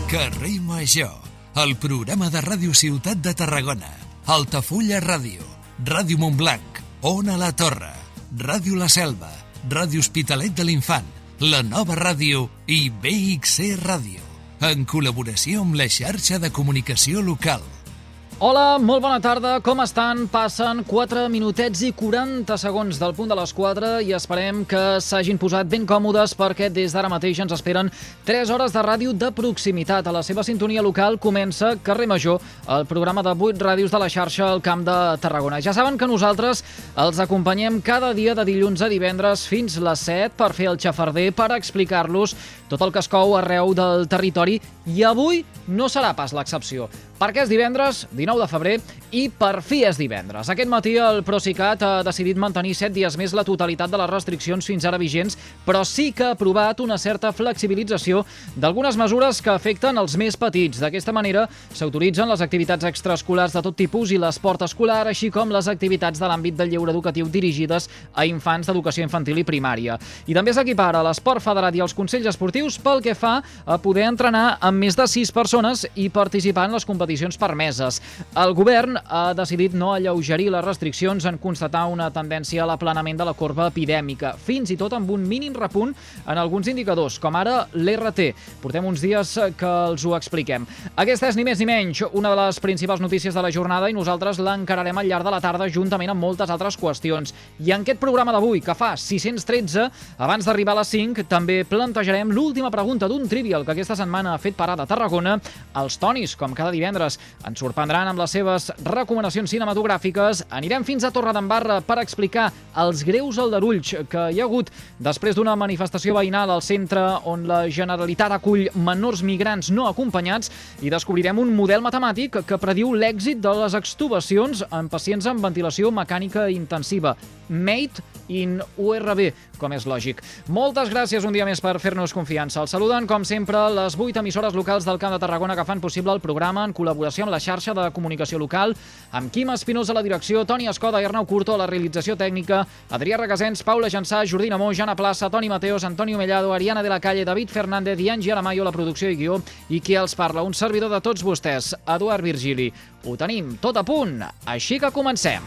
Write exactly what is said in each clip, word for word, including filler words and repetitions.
Carrer Major, el programa de Ràdio Ciutat de Tarragona, Altafulla Ràdio, Ràdio Montblanc, Ona la Torre, Ràdio La Selva, Ràdio Hospitalet de l'Infant, La Nova Ràdio i B X C Ràdio, en col·laboració amb la xarxa de comunicació local. Hola, molt bona tarda, com estan? Passen quatre minutets i quaranta segons del punt de les quatre i esperem que s'hagin posat ben còmodes perquè des d'ara mateix ens esperen tres hores de ràdio de proximitat. A la seva sintonia local comença Carrer Major, el programa de vuit ràdios de la xarxa al Camp de Tarragona. Ja saben que nosaltres els acompanyem cada dia de dilluns a divendres fins les set per fer el xafarder, per explicar-los tot el que es cou arreu del territori, i avui no serà pas l'excepció, perquè és divendres, dinou de febrer, i per fi és divendres. Aquest matí el Procicat ha decidit mantenir set dies més la totalitat de les restriccions fins ara vigents, però sí que ha aprovat una certa flexibilització d'algunes mesures que afecten els més petits. D'aquesta manera s'autoritzen les activitats extraescolars de tot tipus i l'esport escolar, així com les activitats de l'àmbit del lleure educatiu dirigides a infants d'educació infantil i primària. I també s'equipara l'esport federat i els consells esportius pel que fa a poder entrenar amb més de sis persones i participar en les competicions permeses. El govern ha decidit no alleugerir les restriccions en constatar una tendència a l'aplanament de la corba epidèmica, fins i tot amb un mínim repunt en alguns indicadors, com ara l'R T. Portem uns dies que els ho expliquem. Aquesta és ni més ni menys una de les principals notícies de la jornada i nosaltres l'encararem al llarg de la tarda juntament amb moltes altres qüestions. I en aquest programa d'avui, que fa sis-cents tretze, abans d'arribar a les cinc, també plantejarem l'última pregunta d'un trivial que aquesta setmana ha fet parada a Tarragona. Els Tonis, com cada divendres, ens sorprendran amb les seves recomanacions cinematogràfiques. Anirem fins a Torredembarra per explicar els greus aldarulls que hi ha hagut després d'una manifestació veïnal al centre on la Generalitat acull menors migrants no acompanyats, i descobrirem un model matemàtic que prediu l'èxit de les extubacions en pacients amb ventilació mecànica intensiva. Made in U R B, com és lògic. Moltes gràcies un dia més per fer-nos confiança. Els saluden, com sempre, les vuit emissores locals del Camp de Tarragona que fan possible el programa en col·laboració amb la xarxa de comunicació local, amb Quim Espinosa a la direcció, Toni Escoda i Arnau Curto a la realització tècnica, Adrià Regasens, Paula Jansà, Jordi Namó, Jana Plaça, Toni Mateos, Antonio Mellado, Ariana de la Calle, David Fernández i Angie Aramayo a la producció i guió, i qui els parla, un servidor de tots vostès, Eduard Virgili. Ho tenim tot a punt, així que comencem.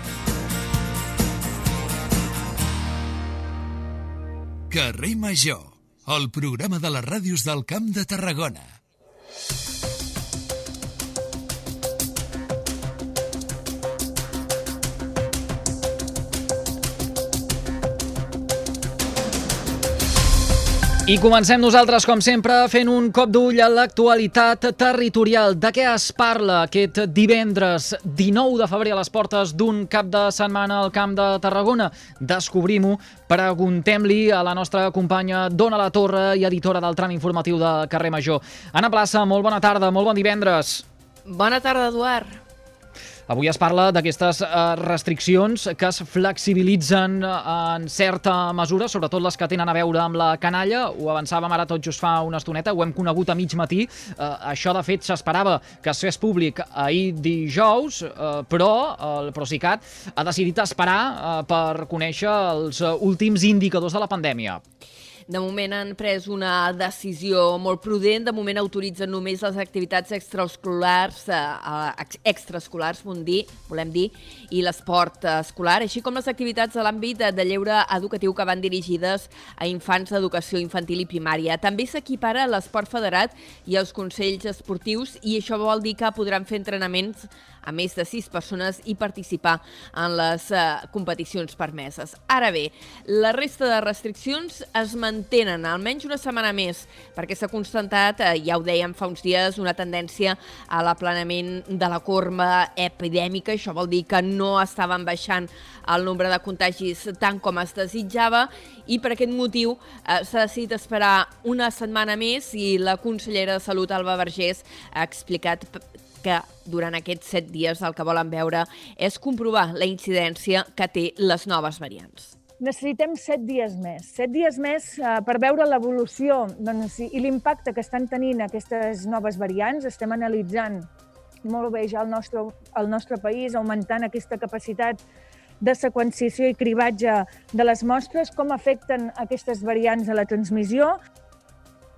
Carrer Major, el programa de les ràdios del Camp de Tarragona. I comencem nosaltres, com sempre, fent un cop d'ull a l'actualitat territorial. De què es parla aquest divendres dinou de febrer a les portes d'un cap de setmana al Camp de Tarragona? Descobrim-ho, preguntem-li a la nostra companya Dona la Torre i editora del tram informatiu de Carrer Major. Anna Plaça, molt bona tarda, molt bon divendres. Bona tarda, Eduard. Avui es parla d'aquestes restriccions que es flexibilitzen en certa mesura, sobretot les que tenen a veure amb la canalla. Ho avançàvem ara tot just fa una estoneta, ho hem conegut a mig matí. Això, de fet, s'esperava que es fes públic ahir dijous, però el Procicat ha decidit esperar per conèixer els últims indicadors de la pandèmia. De moment han pres una decisió molt prudent. De moment autoritzen només les activitats extraescolars, eh, extraescolars volem dir, volem dir, i l'esport escolar, així com les activitats de l'àmbit de lleure educatiu que van dirigides a infants d'educació infantil i primària. També s'equipara l'esport federat i els consells esportius, i això vol dir que podran fer entrenaments a més de sis persones i participar en les uh, competicions permeses. Ara bé, la resta de restriccions es mantenen almenys una setmana més, perquè s'ha constatat, uh, ja ho dèiem fa uns dies, una tendència a l'aplanament de la corba epidèmica. Això vol dir que no estaven baixant el nombre de contagis tant com es desitjava, i per aquest motiu uh, s'ha decidit esperar una setmana més, i la consellera de Salut, Alba Vergés, ha explicat que durant aquests set dies el que volen veure és comprovar la incidència que té les noves variants. Necessitem set dies més. Set dies més eh, per veure l'evolució doncs, i l'impacte que estan tenint aquestes noves variants. Estem analitzant molt bé ja el nostre, el nostre país, augmentant aquesta capacitat de seqüenciació i cribatge de les mostres, com afecten aquestes variants a la transmissió.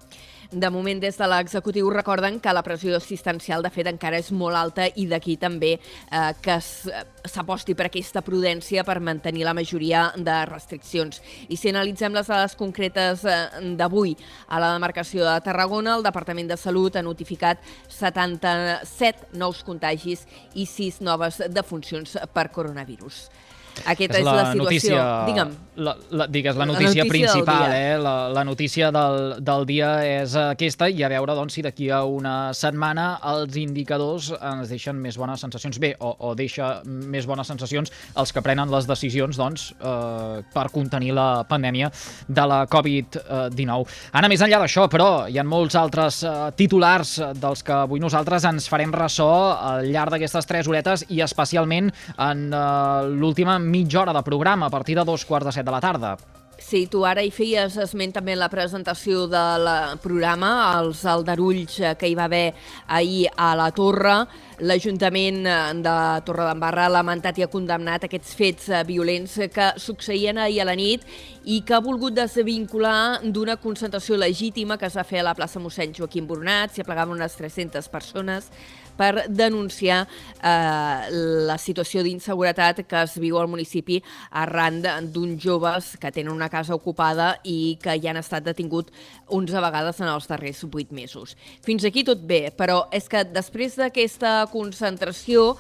De moment, des de l'executiu recorden que la pressió assistencial, de fet, encara és molt alta i d'aquí també eh, que s'aposti per aquesta prudència per mantenir la majoria de restriccions. I si analitzem les dades concretes d'avui a la demarcació de Tarragona, el Departament de Salut ha notificat setanta-set nous contagis i sis noves defuncions per coronavirus. Aquesta és, és la, la situació. Notícia, Digue'm. La, la, digues, la notícia, la notícia principal, eh? La, la notícia del, del dia és aquesta, i a veure doncs, si d'aquí a una setmana els indicadors ens deixen més bones sensacions. Bé, o, o deixa més bones sensacions els que prenen les decisions doncs, eh, per contenir la pandèmia de la covid dinou. Anna, més enllà d'això, però, hi ha molts altres eh, titulars dels que avui nosaltres ens farem ressò al llarg d'aquestes tres horetes i especialment en eh, l'última mitja hora de programa, a partir de dos quarts de set de la tarda. Sí, tu ara hi feies esment també en la presentació del programa, els aldarulls que hi va haver ahir a la Torre. L'Ajuntament de Torredembarra ha lamentat i ha condemnat aquests fets violents que succeïen ahir a la nit i que ha volgut desvincular d'una concentració legítima que es va fer a la plaça mossèn Joaquim Boronat. S'hi aplegaven unes tres-centes persones per denunciar eh, la situació d'inseguretat que es viu al municipi arran d'uns joves que tenen una casa ocupada i que ja han estat detinguts onze vegades en els darrers vuit mesos. Fins aquí tot bé, però és que després d'aquesta concentració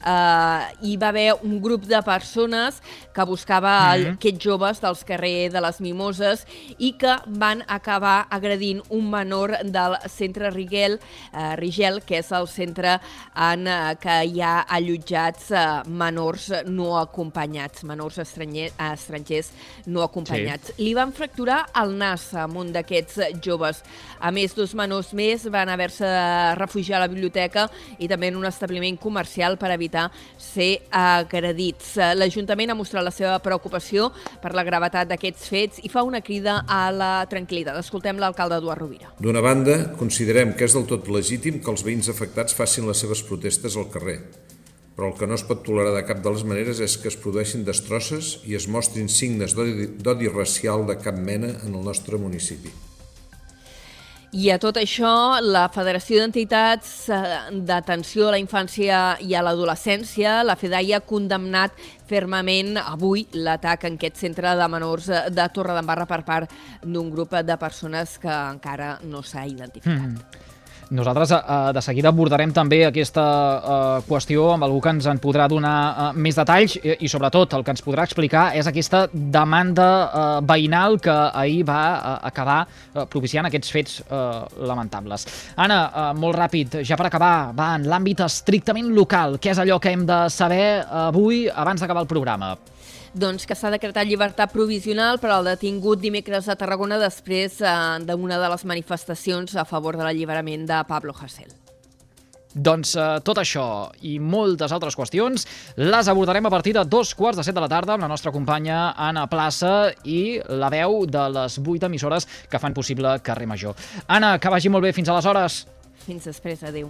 eh, hi va haver un grup de persones que buscava mm-hmm. aquests joves dels carrers de les Mimoses i que van acabar agredint un menor del centre Rigel, eh, Rigel, que és el centre en eh, què hi ha allotjats eh, menors no acompanyats, menors estranger, estrangers no acompanyats. Sí. Li van fracturar el nas a un d'aquests joves. A més, dos menors més van haver-se de refugiar a la biblioteca i també en un establiment comercial per evitar ser agredits. L'Ajuntament ha mostrat la seva preocupació per la gravetat d'aquests fets i fa una crida a la tranquil·litat. Escoltem l'alcalde Eduard Rovira. D'una banda, considerem que és del tot legítim que els veïns afectats facin les seves protestes al carrer, però el que no es pot tolerar de cap de les maneres és que es produeixin destrosses i es mostrin signes d'odi racial de cap mena en el nostre municipi. I a tot això, la Federació d'Entitats d'Atenció a la Infància i a l'Adolescència, la FEDAI, ha condemnat fermament avui l'atac en aquest centre de menors de Torredembarra per part d'un grup de persones que encara no s'ha identificat. Mm. Nosaltres eh, de seguida abordarem també aquesta eh, qüestió amb algú que ens en podrà donar eh, més detalls i, i sobretot el que ens podrà explicar és aquesta demanda eh, veïnal que ahir va eh, acabar eh, propiciant aquests fets eh, lamentables. Anna, eh, molt ràpid, ja per acabar, va en l'àmbit estrictament local. Què és allò que hem de saber avui abans d'acabar el programa? Doncs que s'ha decretat llibertat provisional per al detingut dimecres a Tarragona després eh, d'una de les manifestacions a favor de l'alliberament de Pablo Hasél. Doncs eh, tot això i moltes altres qüestions les abordarem a partir de dos quarts de set de la tarda amb la nostra companya Anna Plaça i la veu de les vuit emissores que fan possible Carrer Major. Anna, que vagi molt bé. Fins aleshores. Fins després. Adéu.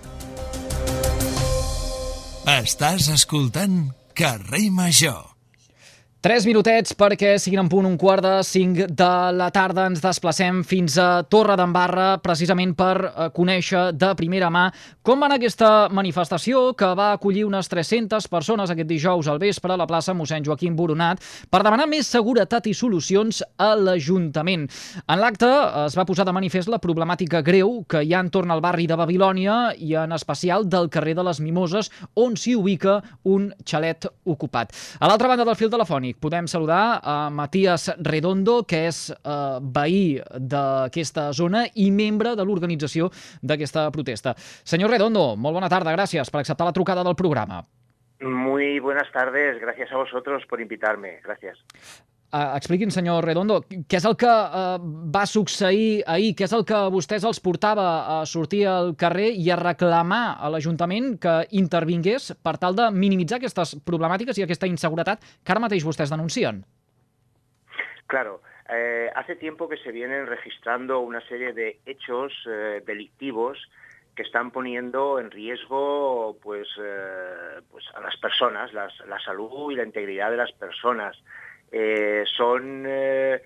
Estàs escoltant Carrer Major. Tres minutets perquè siguin en punt un quart de cinc de la tarda. Ens desplacem fins a Torredembarra precisament per conèixer de primera mà com va anar aquesta manifestació que va acollir unes tres-centes persones aquest dijous al vespre a la plaça mossèn Joaquim Boronat per demanar més seguretat i solucions a l'Ajuntament. En l'acte es va posar de manifest la problemàtica greu que hi ha entorn al barri de Babilònia i en especial del carrer de les Mimoses on s'hi ubica un xalet ocupat. A l'altra banda del fil telefònic podem saludar a Matías Redondo, que és eh, veí d'aquesta zona i membre de l'organització d'aquesta protesta. Senyor Redondo, molt bona tarda, gràcies per acceptar la trucada del programa. Muy buenas tardes, gracias a vosotros por invitarme, gracias. Uh, expliquin, senyor Redondo, què és el que uh, va succeir ahir? Què és el que a vostès els portava a sortir al carrer i a reclamar a l'Ajuntament que intervingués per tal de minimitzar aquestes problemàtiques i aquesta inseguretat que ara mateix vostès denuncien? Claro, eh, hace tiempo que se vienen registrando una serie de hechos eh, delictivos que están poniendo en riesgo pues, eh, pues a las personas, las, la salud y la integridad de las personas. Eh, son eh,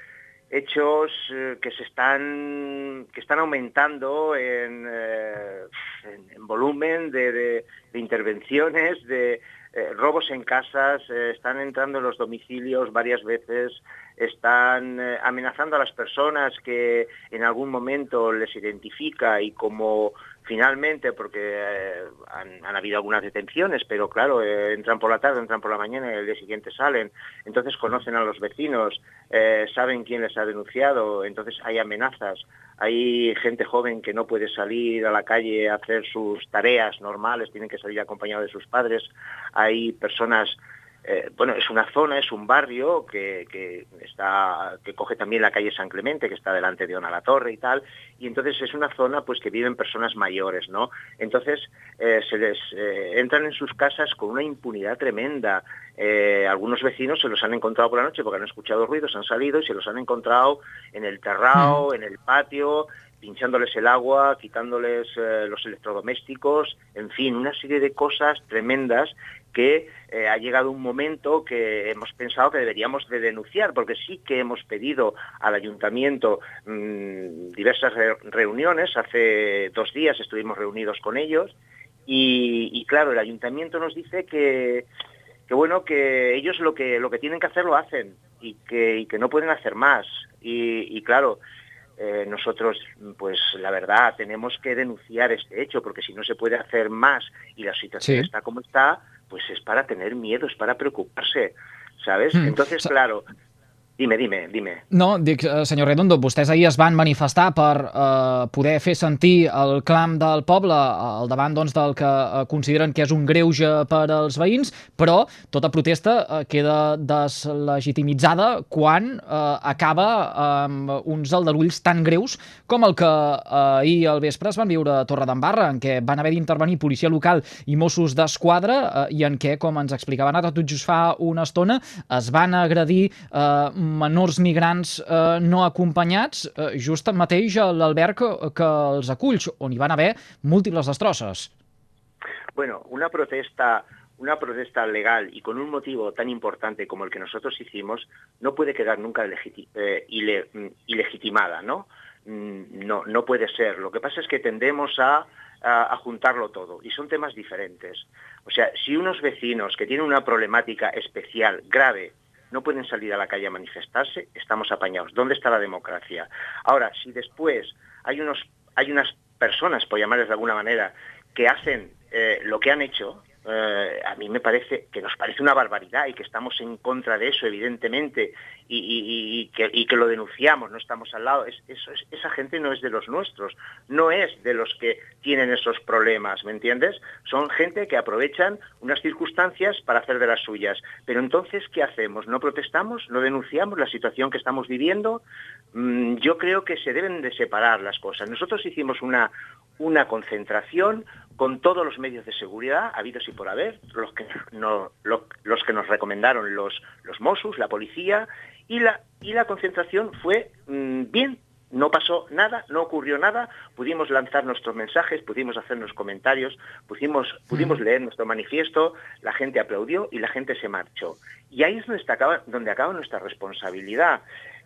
hechos eh, que se están que están aumentando en, eh, en, en volumen de, de, de intervenciones, de eh, robos en casas, eh, están entrando en los domicilios varias veces, están eh, amenazando a las personas que en algún momento les identifica y como finalmente, porque eh, han, han habido algunas detenciones, pero claro, eh, entran por la tarde, entran por la mañana y el día siguiente salen, entonces conocen a los vecinos, eh, saben quién les ha denunciado, entonces hay amenazas, hay gente joven que no puede salir a la calle a hacer sus tareas normales, tienen que salir acompañados de sus padres, hay personas... Eh, bueno, es una zona, es un barrio que, que está que coge también la calle San Clemente, que está delante de Ona la Torre y tal, y entonces es una zona pues que viven personas mayores, ¿no? Entonces eh, se les eh, entran en sus casas con una impunidad tremenda. Eh, algunos vecinos se los han encontrado por la noche porque han escuchado ruidos, han salido y se los han encontrado en el terrao, en el patio, pinchándoles el agua, quitándoles eh, los electrodomésticos, en fin, una serie de cosas tremendas que eh, ha llegado un momento que hemos pensado que deberíamos de denunciar, porque sí que hemos pedido al ayuntamiento mmm, diversas re reuniones, hace dos días estuvimos reunidos con ellos, y, y claro, el ayuntamiento nos dice que, que bueno, que ellos lo que, lo que tienen que hacer lo hacen, y que, y que no pueden hacer más, y, y claro, Eh, nosotros, pues la verdad, tenemos que denunciar este hecho, porque si no se puede hacer más y la situación sí. está como está, pues es para tener miedo, es para preocuparse, ¿sabes? Mm. Entonces, claro... Dime, dime, dime. No, dic, senyor Redondo, vostès ahir es van manifestar per eh, poder fer sentir el clam del poble al davant doncs, del que eh, consideren que és un greuge per als veïns, però tota protesta eh, queda deslegitimitzada quan eh, acaba amb uns aldarulls tan greus com el que eh, ahir al vespre es van viure a Torredembarra, en què van haver d'intervenir policia local i Mossos d'Esquadra eh, i en què, com ens explicaven ara tot just fa una estona, es van agredir eh, menors migrants eh, no acompanyats eh, just mateix a l'alberg que, que els aculls, on hi van haver múltiples destrosses. Bueno, una protesta, una protesta legal y con un motivo tan importante como el que nosotros hicimos no puede quedar nunca legiti eh, ile ilegitimada, ¿no? No, no puede ser. Lo que pasa es que tendemos a, a, a juntarlo todo y son temas diferentes. O sea, si unos vecinos que tienen una problemática especial, grave, no pueden salir a la calle a manifestarse, estamos apañados. ¿Dónde está la democracia? Ahora, si después hay, unos, hay unas personas, por llamarles de alguna manera, que hacen eh, lo que han hecho, eh, a mí me parece que nos parece una barbaridad y que estamos en contra de eso, evidentemente, y, y, y, que, y que lo denunciamos, no estamos al lado. Es, eso es, esa gente no es de los nuestros, no es de los que tienen esos problemas, ¿me entiendes? Son gente que aprovechan unas circunstancias para hacer de las suyas. Pero entonces, ¿qué hacemos? ¿No protestamos? ¿No denunciamos la situación que estamos viviendo? Mm, yo creo que se deben de separar las cosas. Nosotros hicimos una, una concentración con todos los medios de seguridad, habidos y por haber, los que, no, los, los que nos recomendaron los, los Mossos, la policía, y la, y la concentración fue mmm, bien, no pasó nada, no ocurrió nada, pudimos lanzar nuestros mensajes, pudimos hacernos comentarios, pudimos, pudimos leer nuestro manifiesto, la gente aplaudió y la gente se marchó. Y ahí es donde, está, donde acaba nuestra responsabilidad.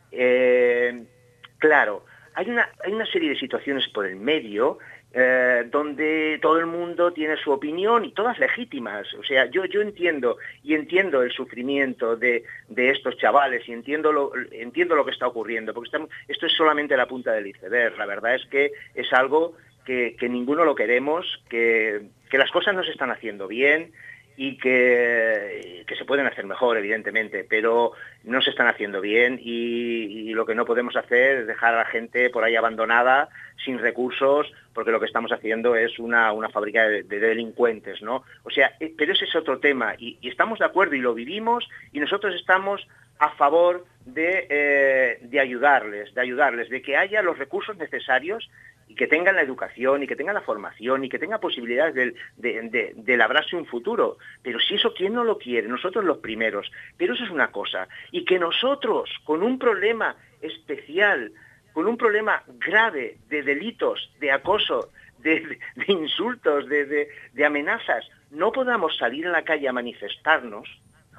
Eh, claro, hay una, hay una serie de situaciones por el medio Eh, donde todo el mundo tiene su opinión y todas legítimas. O sea, yo, yo entiendo y entiendo el sufrimiento de, de estos chavales y entiendo lo, entiendo lo que está ocurriendo, porque estamos, esto es solamente la punta del iceberg. La verdad es que es algo que, que ninguno lo queremos, que, que las cosas no se están haciendo bien y que, que se pueden hacer mejor, evidentemente, pero no se están haciendo bien y, y lo que no podemos hacer es dejar a la gente por ahí abandonada, sin recursos, porque lo que estamos haciendo es una, una fábrica de, de delincuentes, ¿no? O sea, pero ese es otro tema y, y estamos de acuerdo y lo vivimos y nosotros estamos a favor de, eh, de ayudarles, de ayudarles, de que haya los recursos necesarios y que tengan la educación y que tengan la formación y que tengan posibilidades de, de, de, de labrarse un futuro. Pero si eso, ¿quién no lo quiere? Nosotros los primeros. Pero eso es una cosa. Y que nosotros, con un problema especial, con un problema grave de delitos, de acoso, de, de, de insultos, de, de, de amenazas, no podamos salir a la calle a manifestarnos,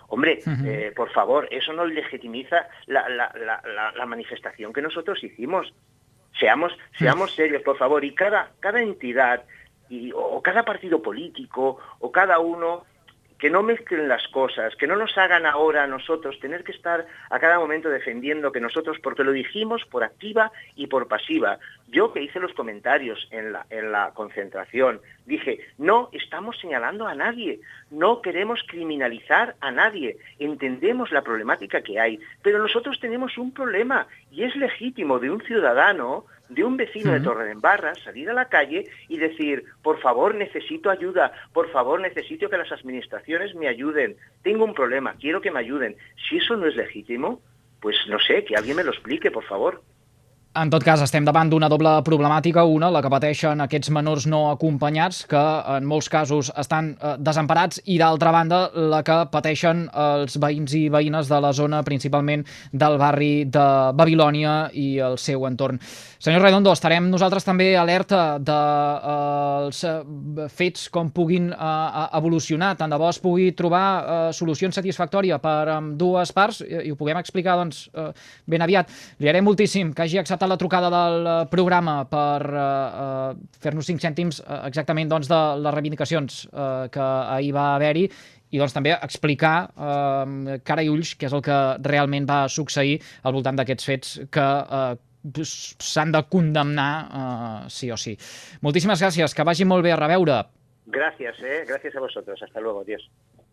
Hombre, eh, por favor, eso no legitimiza la, la, la, la, la manifestación que nosotros hicimos. Seamos, seamos serios, por favor, y cada, cada entidad, y, o cada partido político, o cada uno, que no mezclen las cosas, que no nos hagan ahora a nosotros tener que estar a cada momento defendiendo que nosotros, porque lo dijimos por activa y por pasiva. Yo que hice los comentarios en la, en la concentración, dije, no estamos señalando a nadie, no queremos criminalizar a nadie, entendemos la problemática que hay, pero nosotros tenemos un problema y es legítimo de un ciudadano, de un vecino de Torredembarra, salir a la calle y decir, por favor, necesito ayuda, por favor, necesito que las administraciones me ayuden, tengo un problema, quiero que me ayuden. Si eso no es legítimo, pues no sé, que alguien me lo explique, por favor. En tot cas, estem davant d'una doble problemàtica. Una, la que pateixen aquests menors no acompanyats, que en molts casos estan eh, desemparats, i d'altra banda, la que pateixen els veïns i veïnes de la zona, principalment del barri de Babilònia i el seu entorn. Senyor Redondo, estarem nosaltres també alerta dels eh, eh, fets com puguin eh, evolucionar. Tant de bo es pugui trobar eh, solucions satisfactòries per ambdues parts i, i ho puguem explicar doncs, eh, ben aviat. Li agrairem moltíssim que hagi acceptat la trucada del programa per eh, fer-nos cinc cèntims eh, exactament doncs, de les reivindicacions eh, que ahir va haver-hi i doncs, també explicar eh, cara i ulls què és el que realment va succeir al voltant d'aquests fets que eh, s'han de condemnar eh, sí o sí. Moltíssimes gràcies, que vagi molt bé, a reveure. Gracias, eh? Gracias a vosotros. Hasta luego, adiós.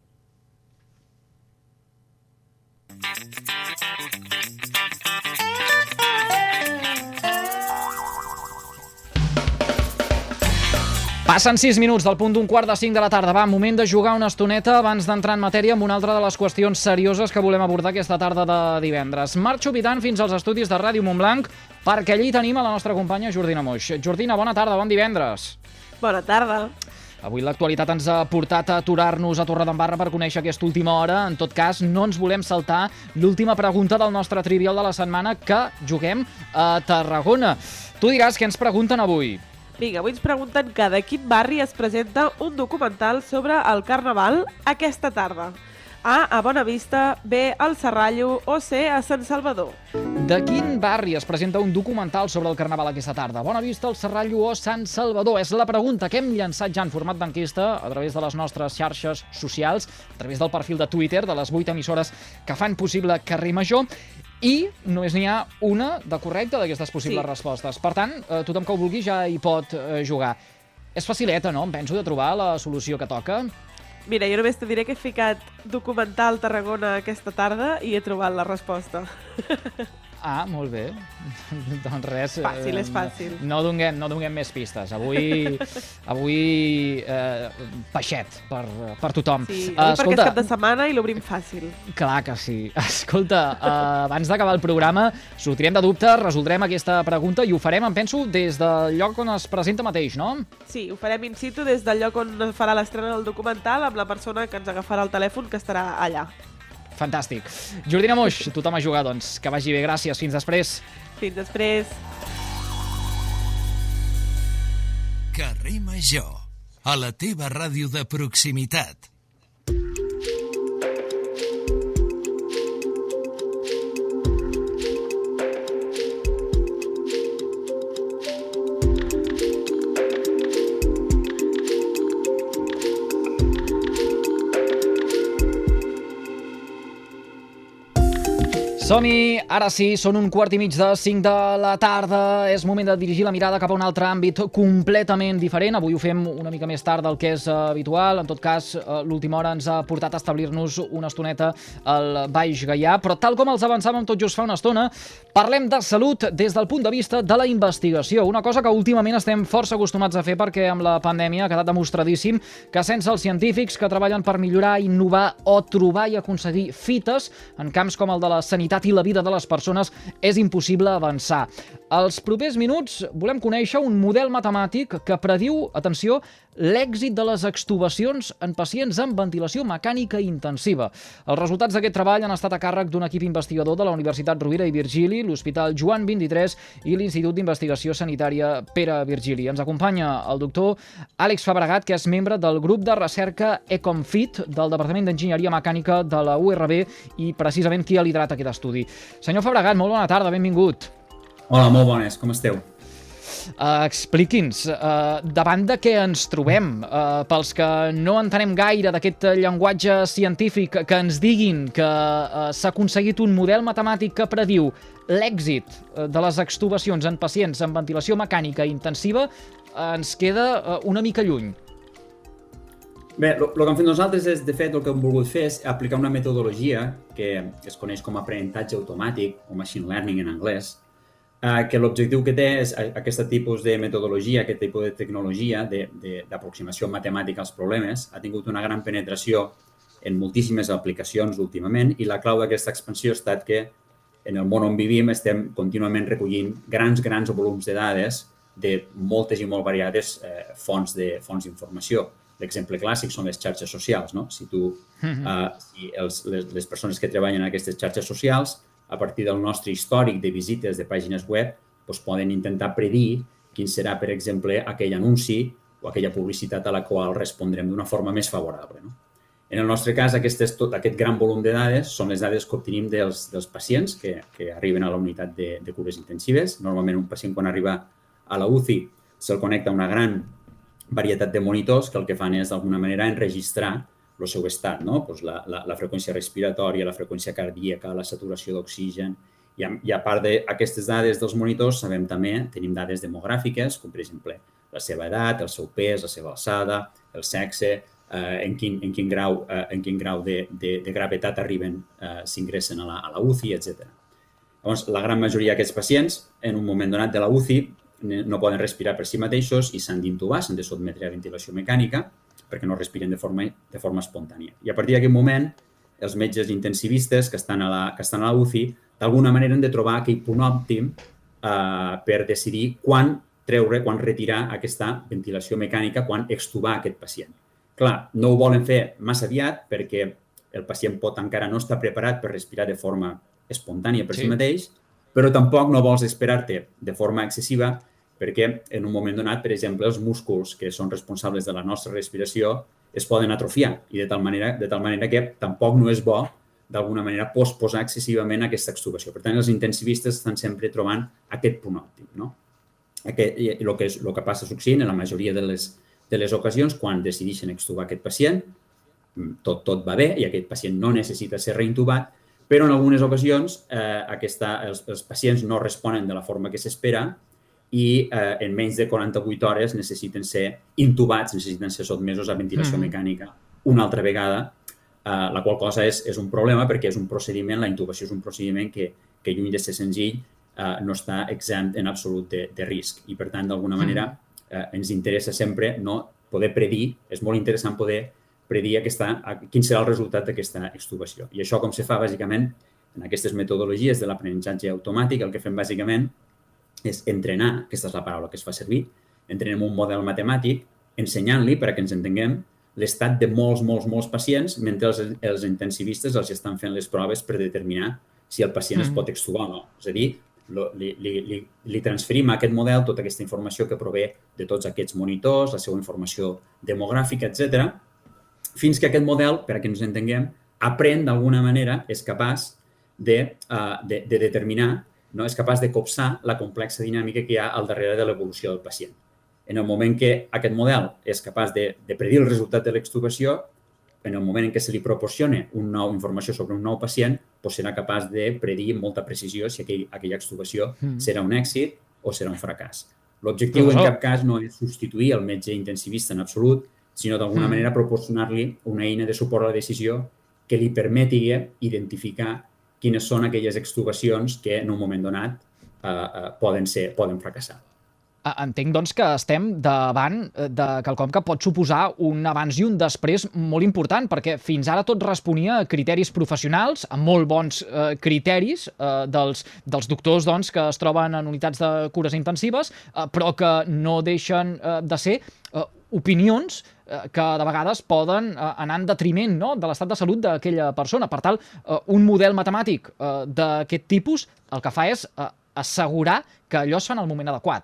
Passen sis minuts del punt d'un quart de cinc de la tarda. Va, moment de jugar una estoneta abans d'entrar en matèria amb una altra de les qüestions serioses que volem abordar aquesta tarda de divendres. Marxo vitant fins als estudis de Ràdio Montblanc perquè allí tenim a la nostra companya Jordina Moix. Jordina, bona tarda, bon divendres. Bona tarda. Avui l'actualitat ens ha portat a aturar-nos a Torredembarra per conèixer aquesta última hora. En tot cas, no ens volem saltar l'última pregunta del nostre trivial de la setmana, que juguem a Tarragona. Tu diràs què ens pregunten avui. Vinga, avui ens pregunten que de quin barri es presenta un documental sobre el Carnaval aquesta tarda. A, a Bonavista, B, al Serrallo o C, a Sant Salvador. De quin barri es presenta un documental sobre el Carnaval aquesta tarda? Bonavista, el Serrallo o Sant Salvador? És la pregunta que hem llançat ja en format d'enquesta a través de les nostres xarxes socials, a través del perfil de Twitter de les vuit emissores que fan possible Carrer Major, i només n'hi ha una de correcta d'aquestes possibles sí. respostes. Per tant, eh, tothom que ho vulgui ja hi pot eh, jugar. És facileta, no? Em penso, de trobar la solució que toca. Mira, jo només te diré que he ficat documental Tarragona aquesta tarda i he trobat la resposta. Ah, molt bé. Doncs res... Fàcil, és fàcil. No donem, no donem més pistes. Avui, avui eh, peixet per, per tothom. Sí, avui uh, perquè és cap de setmana i l'obrim fàcil. Clar que sí. Escolta, uh, abans d'acabar el programa, sortirem de dubtes, resoldrem aquesta pregunta i ho farem, em penso, des del lloc on es presenta mateix, no? Sí, ho farem in situ des del lloc on farà l'estrena del documental amb la persona que ens agafarà el telèfon, que estarà allà. Fantàstic. Jordina Moix, tothom a jugar, doncs. Que vagi bé, gràcies. Fins després. Fins després. Carrer Major, a la teva ràdio de proximitat. Som-hi, ara sí, són un quart i mig de cinc de la tarda. És moment de dirigir la mirada cap a un altre àmbit completament diferent. Avui ho fem una mica més tard del que és habitual. En tot cas, l'última hora ens ha portat a establir-nos una estoneta al Baix Gaià. Però tal com els avançàvem tot just fa una estona, parlem de salut des del punt de vista de la investigació. Una cosa que últimament estem força acostumats a fer perquè amb la pandèmia ha quedat demostradíssim que sense els científics que treballen per millorar, innovar o trobar i aconseguir fites en camps com el de la sanitat seguretat i la vida de les persones és impossible avançar. Als propers minuts volem conèixer un model matemàtic que prediu, atenció, l'èxit de les extubacions en pacients amb ventilació mecànica intensiva. Els resultats d'aquest treball han estat a càrrec d'un equip investigador de la Universitat Rovira i Virgili, l'Hospital Joan vint-i-tres i l'Institut d'Investigació Sanitària Pere Virgili. Ens acompanya el doctor Àlex Fabregat, que és membre del grup de recerca ECOMFIT del Departament d'Enginyeria Mecànica de la U R B i precisament qui ha liderat aquest estudi. Senyor Fabregat, molt bona tarda, benvingut. Hola, molt bones, com esteu? Uh, Expliqui'ns, uh, davant de què ens trobem? Uh, pels que no entenem gaire d'aquest llenguatge científic, que ens diguin que uh, s'ha aconseguit un model matemàtic que prediu l'èxit de les extubacions en pacients amb ventilació mecànica intensiva, uh, ens queda uh, una mica lluny. Bé, el que hem fet nosaltres és, de fet, el que hem volgut fer és aplicar una metodologia que es coneix com a aprenentatge automàtic, o machine learning en anglès, eh, que l'objectiu que té és aquest tipus de metodologia, aquest tipus de tecnologia d'aproximació matemàtica als problemes, ha tingut una gran penetració en moltíssimes aplicacions últimament i la clau d'aquesta expansió ha estat que en el món on vivim estem contínuament recollint grans, grans volums de dades de moltes i molt variades eh, fonts de fonts d'informació. L'exemple clàssic són les xarxes socials, no? Si tu, uh, si els, les, les persones que treballen en aquestes xarxes socials, a partir del nostre històric de visites de pàgines web, doncs poden intentar predir quin serà, per exemple, aquell anunci o aquella publicitat a la qual respondrem d'una forma més favorable, no? En el nostre cas, aquest, és tot, aquest gran volum de dades són les dades que obtenim dels, dels pacients que, que arriben a la unitat de, de cures intensives. Normalment, un pacient, quan arriba a la U C I, se'l connecta a una gran varietat de monitors que el que fan és, d'alguna manera, enregistrar el seu estat, no? Pues la, la, la freqüència respiratòria, la freqüència cardíaca, la saturació d'oxigen. I, I a part d'aquestes dades dels monitors, sabem també, tenim dades demogràfiques, com per exemple la seva edat, el seu pes, la seva alçada, el sexe, eh, en, quin, en quin grau, eh, en quin grau de, de, de gravetat arriben, eh, s'ingressen a, la, a la U C I, etcètera. Llavors, la gran majoria d'aquests pacients, en un moment donat de la U C I, no poden respirar per si mateixos i s'han d'intubar, s'han de sotmetre a ventilació mecànica perquè no respiren de forma, de forma espontània. I a partir d'aquest moment, els metges intensivistes que estan a la, que estan a la U C I d'alguna manera han de trobar aquell punt òptim eh, per decidir quan treure, quan retirar aquesta ventilació mecànica, quan extubar aquest pacient. Clar, no ho volen fer massa aviat perquè el pacient pot encara no estar preparat per respirar de forma espontània per sí. si mateix, però tampoc no vols esperar-te de forma excessiva perquè en un moment donat, per exemple, els músculs que són responsables de la nostra respiració es poden atrofiar i de tal manera, de tal manera que tampoc no és bo, d'alguna manera, posposar excessivament aquesta extubació. Per tant, els intensivistes estan sempre trobant aquest punt òptim, no? Aquest, i el que, és, el que passa succeint en la majoria de les, de les ocasions, quan decideixen extubar aquest pacient, tot, tot va bé i aquest pacient no necessita ser reintubat, però en algunes ocasions eh, aquesta, els, els pacients no responen de la forma que s'espera i eh, en menys de quaranta-vuit hores necessiten ser intubats, necessiten ser sotmesos a ventilació mm. mecànica una altra vegada, eh, la qual cosa és, és un problema perquè és un procediment, la intubació és un procediment que, que lluny de ser senzill eh, no està exempt en absolut de, de risc i, per tant, d'alguna manera eh, ens interessa sempre no poder predir, és molt interessant poder predir aquesta, quin serà el resultat d'aquesta extubació. I això com se fa, bàsicament, en aquestes metodologies de l'aprenentatge automàtic, el que fem, bàsicament, és entrenar, aquesta és la paraula que es fa servir, entrenem un model matemàtic ensenyant-li, per a que ens entenguem, l'estat de molts, molts, molts pacients mentre els, els intensivistes els estan fent les proves per determinar si el pacient mm. es pot extubar o no. És a dir, li, li, li, li transferim a aquest model tota aquesta informació que prové de tots aquests monitors, la seva informació demogràfica, etcètera, fins que aquest model, per a que ens entenguem, aprèn d'alguna manera, és capaç de, uh, de, de determinar, no? És capaç de copsar la complexa dinàmica que hi ha al darrere de l'evolució del pacient. En el moment que aquest model és capaç de, de predir el resultat de l'extubació, en el moment en què se li proporciona una nova informació sobre un nou pacient, doncs serà capaç de predir amb molta precisió si aquell, aquella extubació mm. serà un èxit o serà un fracàs. L'objectiu en cap cas no és substituir el metge intensivista en absolut, sinó d'alguna mm. manera proporcionar-li una eina de suport a la decisió que li permeti identificar quines són aquelles extubacions que en un moment donat eh, eh, poden, ser, poden fracassar. Entenc, doncs, que estem davant de quelcom que pot suposar un abans i un després molt important, perquè fins ara tot responia a criteris professionals, a molt bons eh, criteris eh, dels, dels doctors doncs, que es troben en unitats de cures intensives, eh, però que no deixen eh, de ser eh, opinions eh, que de vegades poden eh, anar en detriment, no?, de l'estat de salut d'aquella persona. Per tant, eh, un model matemàtic eh, d'aquest tipus el que fa és eh, assegurar que allò es fa en el moment adequat.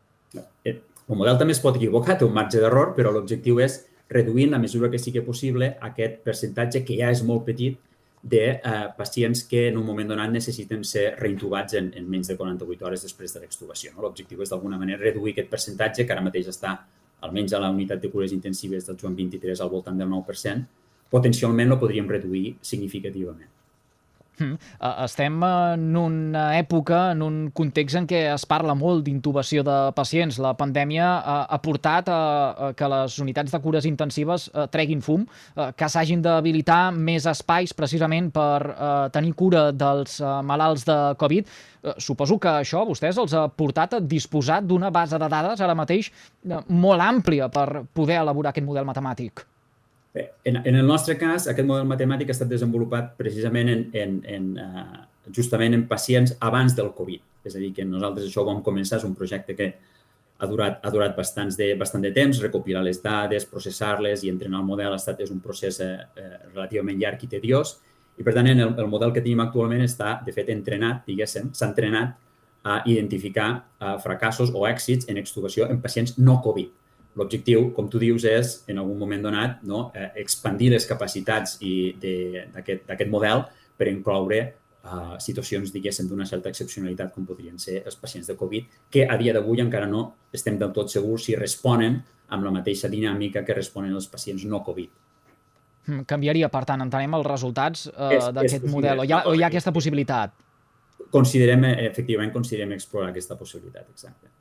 El model també es pot equivocar, té un marge d'error, però l'objectiu és reduir en la mesura que sigui possible aquest percentatge, que ja és molt petit, de eh, pacients que en un moment donat necessiten ser reintubats en, en menys de quaranta-vuit hores després de l'extubació. No? L'objectiu és d'alguna manera reduir aquest percentatge, que ara mateix està almenys a la unitat de cures intensives del Joan vint-i-tres al voltant del nou per cent, potencialment el podríem reduir significativament. Estem en una època, en un context en què es parla molt d'intubació de pacients. La pandèmia ha portat a que les unitats de cures intensives treguin fum, que s'hagin d'habilitar més espais precisament per tenir cura dels malalts de Covid. Suposo que això a vostès els ha portat a disposar d'una base de dades ara mateix molt àmplia per poder elaborar aquest model matemàtic. En, en el nostre cas, aquest model matemàtic ha estat desenvolupat precisament en, en, en, uh, justament en pacients abans del Covid. És a dir, que nosaltres això ho vam començar, és un projecte que ha durat, ha durat bastants de, bastant de temps, recopilar les dades, processar-les i entrenar el model ha estat, és un procés eh, relativament llarg i tediós. I, per tant, el, el model que tenim actualment està, de fet, entrenat, diguéssim, s'ha entrenat a identificar uh, fracassos o èxits en extubació en pacients no Covid. L'objectiu, com tu dius, és, en algun moment donat, no, eh, expandir les capacitats d'aquest model per incloure eh, situacions, diguéssim, d'una certa excepcionalitat, com podrien ser els pacients de Covid, que a dia d'avui encara no estem del tot segurs si responen amb la mateixa dinàmica que responen els pacients no Covid. Mm, canviaria, per tant, entenem els resultats eh, d'aquest model, o hi, ha, o hi ha aquesta possibilitat? Considerem, efectivament, considerem explorar aquesta possibilitat, exacte.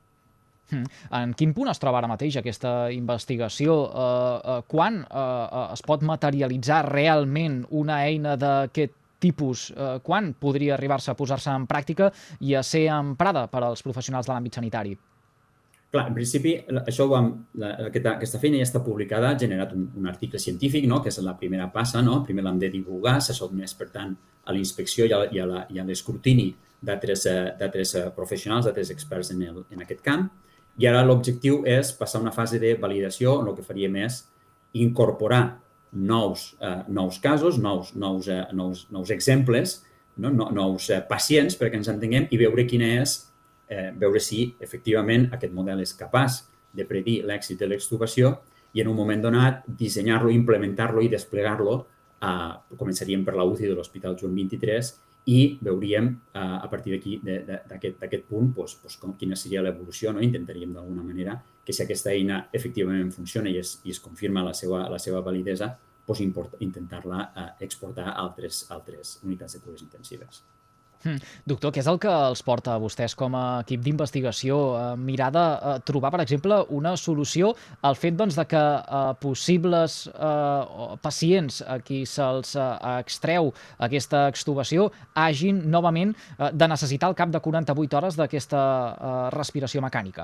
En quin punt es troba ara mateix aquesta investigació? Quan es pot materialitzar realment una eina d'aquest tipus? Quan podria arribar-se a posar-se en pràctica i a ser emprada per als professionals de l'àmbit sanitari? Clar, en principi, això ho vam, la, aquesta, aquesta feina ja està publicada, ha generat un, un article científic, no?, que és la primera passa, no? Primer l'hem de divulgar, s'ha sotmès, per tant, a la inspecció i a l'escrutini d'altres professionals, d'altres experts en, el, en aquest camp. I ara l'objectiu és passar a una fase de validació, on el que faríem és incorporar nous, eh, nous casos, nous, nous, eh, nous, nous exemples, no? No, nous eh, pacients, perquè ens entenguem, i veure quina és, eh, veure si efectivament aquest model és capaç de predir l'èxit de l'extubació i en un moment donat dissenyar-lo, implementar-lo i desplegar-lo. Eh, començaríem per la U C I de l'Hospital Joan vint-i-tres i veuríem eh, a partir d'aquí, d'aquest punt, doncs, doncs, com, quina seria l'evolució. No? Intentaríem d'alguna manera que si aquesta eina efectivament funciona i es, i es confirma la seva, la seva validesa, doncs intentar-la eh, exportar a altres, altres unitats de cures intensives. Hmm. Doctor, què és el que els porta a vostès com a equip d'investigació a mirar de a trobar, per exemple, una solució al fet doncs, de que eh, possibles eh, pacients a qui se'ls eh, extreu aquesta extubació hagin novament eh, de necessitar al cap de quaranta-vuit hores d'aquesta eh, respiració mecànica?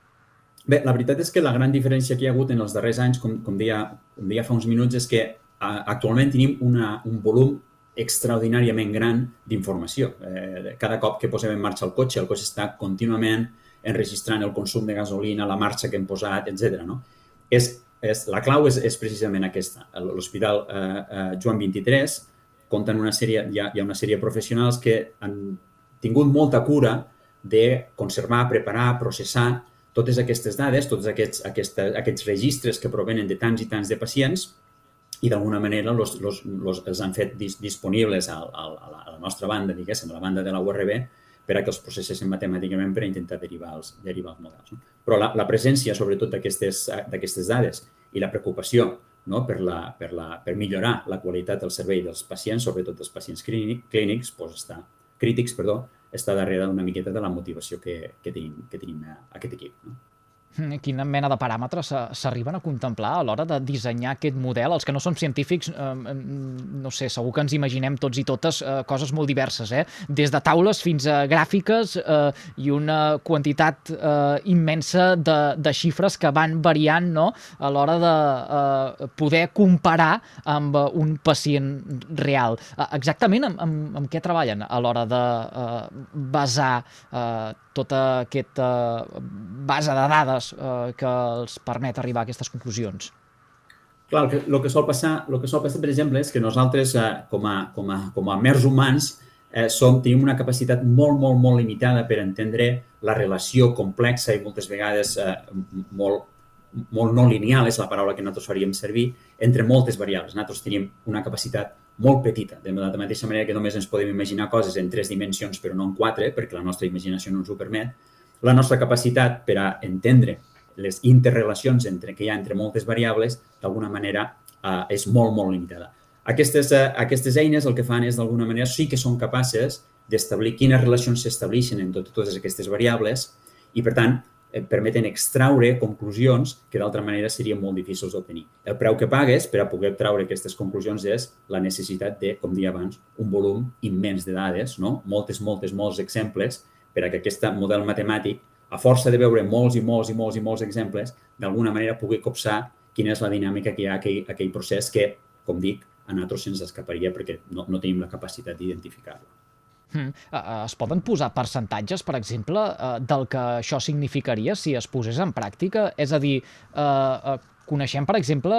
Bé, la veritat és que la gran diferència que hi ha hagut en els darrers anys, com, com, deia, com deia fa uns minuts, és que eh, actualment tenim una, un volum extraordinàriament gran d'informació. Eh, cada cop que posem en marxa el cotxe, el cotxe està contínuament enregistrant el consum de gasolina, la marxa que hem posat, etcètera. No? És, és, la clau és, és precisament aquesta. L'Hospital eh, eh, Joan vint-i-tres compta en una sèrie, hi ha, hi ha una sèrie de professionals que han tingut molta cura de conservar, preparar, processar totes aquestes dades, tots aquests, aquests, aquests registres que provenen de tants i tants de pacients i d'alguna manera los, los, los, els han fet dis, disponibles a, a, a la nostra banda, diguéssim, a la banda de la U R B, per a que els processessin matemàticament per a intentar derivar els, derivar els models. No? Però la, la presència, sobretot, d'aquestes dades i la preocupació, no? per, la, per, la, per millorar la qualitat del servei dels pacients, sobretot dels pacients clínics, clínics doncs està, crítics, perdó, està darrere una miqueta de la motivació que, que tenim, que tenim a aquest equip. No? Quina mena de paràmetres s'arriben a contemplar a l'hora de dissenyar aquest model? Els que no som científics, eh, no sé, segur que ens imaginem tots i totes eh, coses molt diverses, eh? Des de taules fins a gràfiques eh, i una quantitat eh, immensa de, de xifres que van variant, no?, a l'hora de eh, poder comparar amb un pacient real. Eh, exactament amb, amb, amb què treballen a l'hora de eh, basar eh, tota aquesta base de dades eh, que els permet arribar a aquestes conclusions? Clar, el que, el que, sol, passar, el que sol passar, per exemple, és que nosaltres, eh, com, a, com, a, com a mers humans, eh, som, tenim una capacitat molt, molt, molt limitada per entendre la relació complexa i moltes vegades eh, molt, molt no lineal, és la paraula que nosaltres faríem servir, entre moltes variables. Nosaltres tenim una capacitat molt petita, de la mateixa manera que només ens podem imaginar coses en tres dimensions però no en quatre, perquè la nostra imaginació no ens ho permet. La nostra capacitat per a entendre les interrelacions entre, que hi ha entre moltes variables, d'alguna manera, eh, és molt, molt limitada. Aquestes, eh, aquestes eines el que fan és, d'alguna manera, sí que són capaces d'establir quines relacions s'estableixen en tot, totes aquestes variables i, per tant, et permeten extraure conclusions que d'altra manera serien molt difícils d'obtenir. El preu que pagues per a poder traure aquestes conclusions és la necessitat de, com deia abans, un volum immens de dades, no? Moltes, moltes, molts exemples per a que aquest model matemàtic, a força de veure molts i molts i molts i molts exemples, d'alguna manera pugui copsar quina és la dinàmica que hi ha aquell, aquell procés que, com dic, a nosaltres se'ns escaparia perquè no, no tenim la capacitat d'identificar-lo. Mm. Es poden posar percentatges, per exemple, del que això significaria si es posés en pràctica? És a dir, eh, coneixem, per exemple,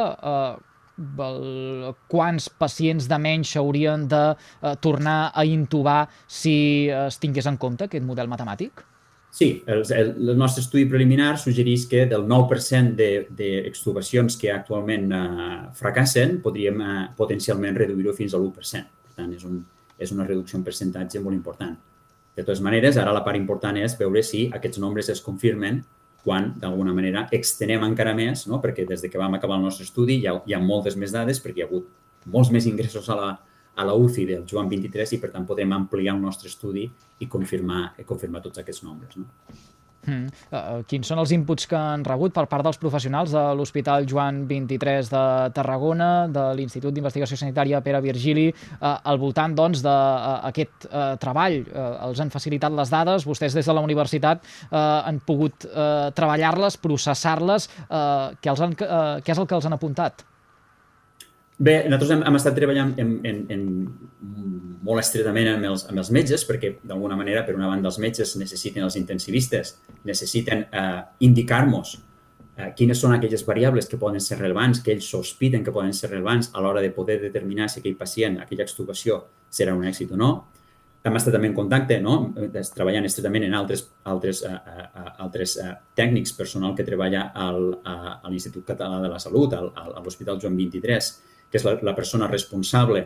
eh, quants pacients de menys s'haurien de eh, tornar a intubar si es tingués en compte aquest model matemàtic? Sí, el, el, el nostre estudi preliminar suggereix que del nou per cent d'extubacions que actualment eh, fracassen podríem eh, potencialment reduir-ho fins a l'u per cent. Per tant, és un és una reducció en percentatge molt important. De totes maneres, ara la part important és veure si aquests nombres es confirmen quan, d'alguna manera, extenem encara més, no? Perquè des que vam acabar el nostre estudi hi ha, hi ha moltes més dades perquè hi ha hagut molts més ingressos a la, a la U C I del Joan vint-i-tres i, per tant, podem ampliar el nostre estudi i confirmar, i confirmar tots aquests nombres, no? Mm. Uh, quins són els inputs que han rebut per part dels professionals de l'Hospital Joan vint-i-tres de Tarragona, de l'Institut d'Investigació Sanitària Pere Virgili, uh, al voltant doncs, d'aquest uh, uh, treball? Uh, els han facilitat les dades, vostès des de la universitat uh, han pogut uh, treballar-les, processar-les. Uh, què, els han, uh, què és el que els han apuntat? Bé, nosaltres hem, hem estat treballant en, en, en molt estretament amb els, amb els metges perquè, d'alguna manera, per una banda, els metges necessiten, els intensivistes, necessiten eh, indicar-nos eh, quines són aquelles variables que poden ser rellevants, que ells sospiten que poden ser rellevants a l'hora de poder determinar si aquell pacient, aquella extubació, serà un èxit o no. Hem estat també en contacte, no? Treballant estretament en altres, altres, uh, uh, altres uh, tècnics, personal que treballa al, uh, a l'Institut Català de la Salut, al, a l'Hospital Joan vint-i-tres, que és la, la persona responsable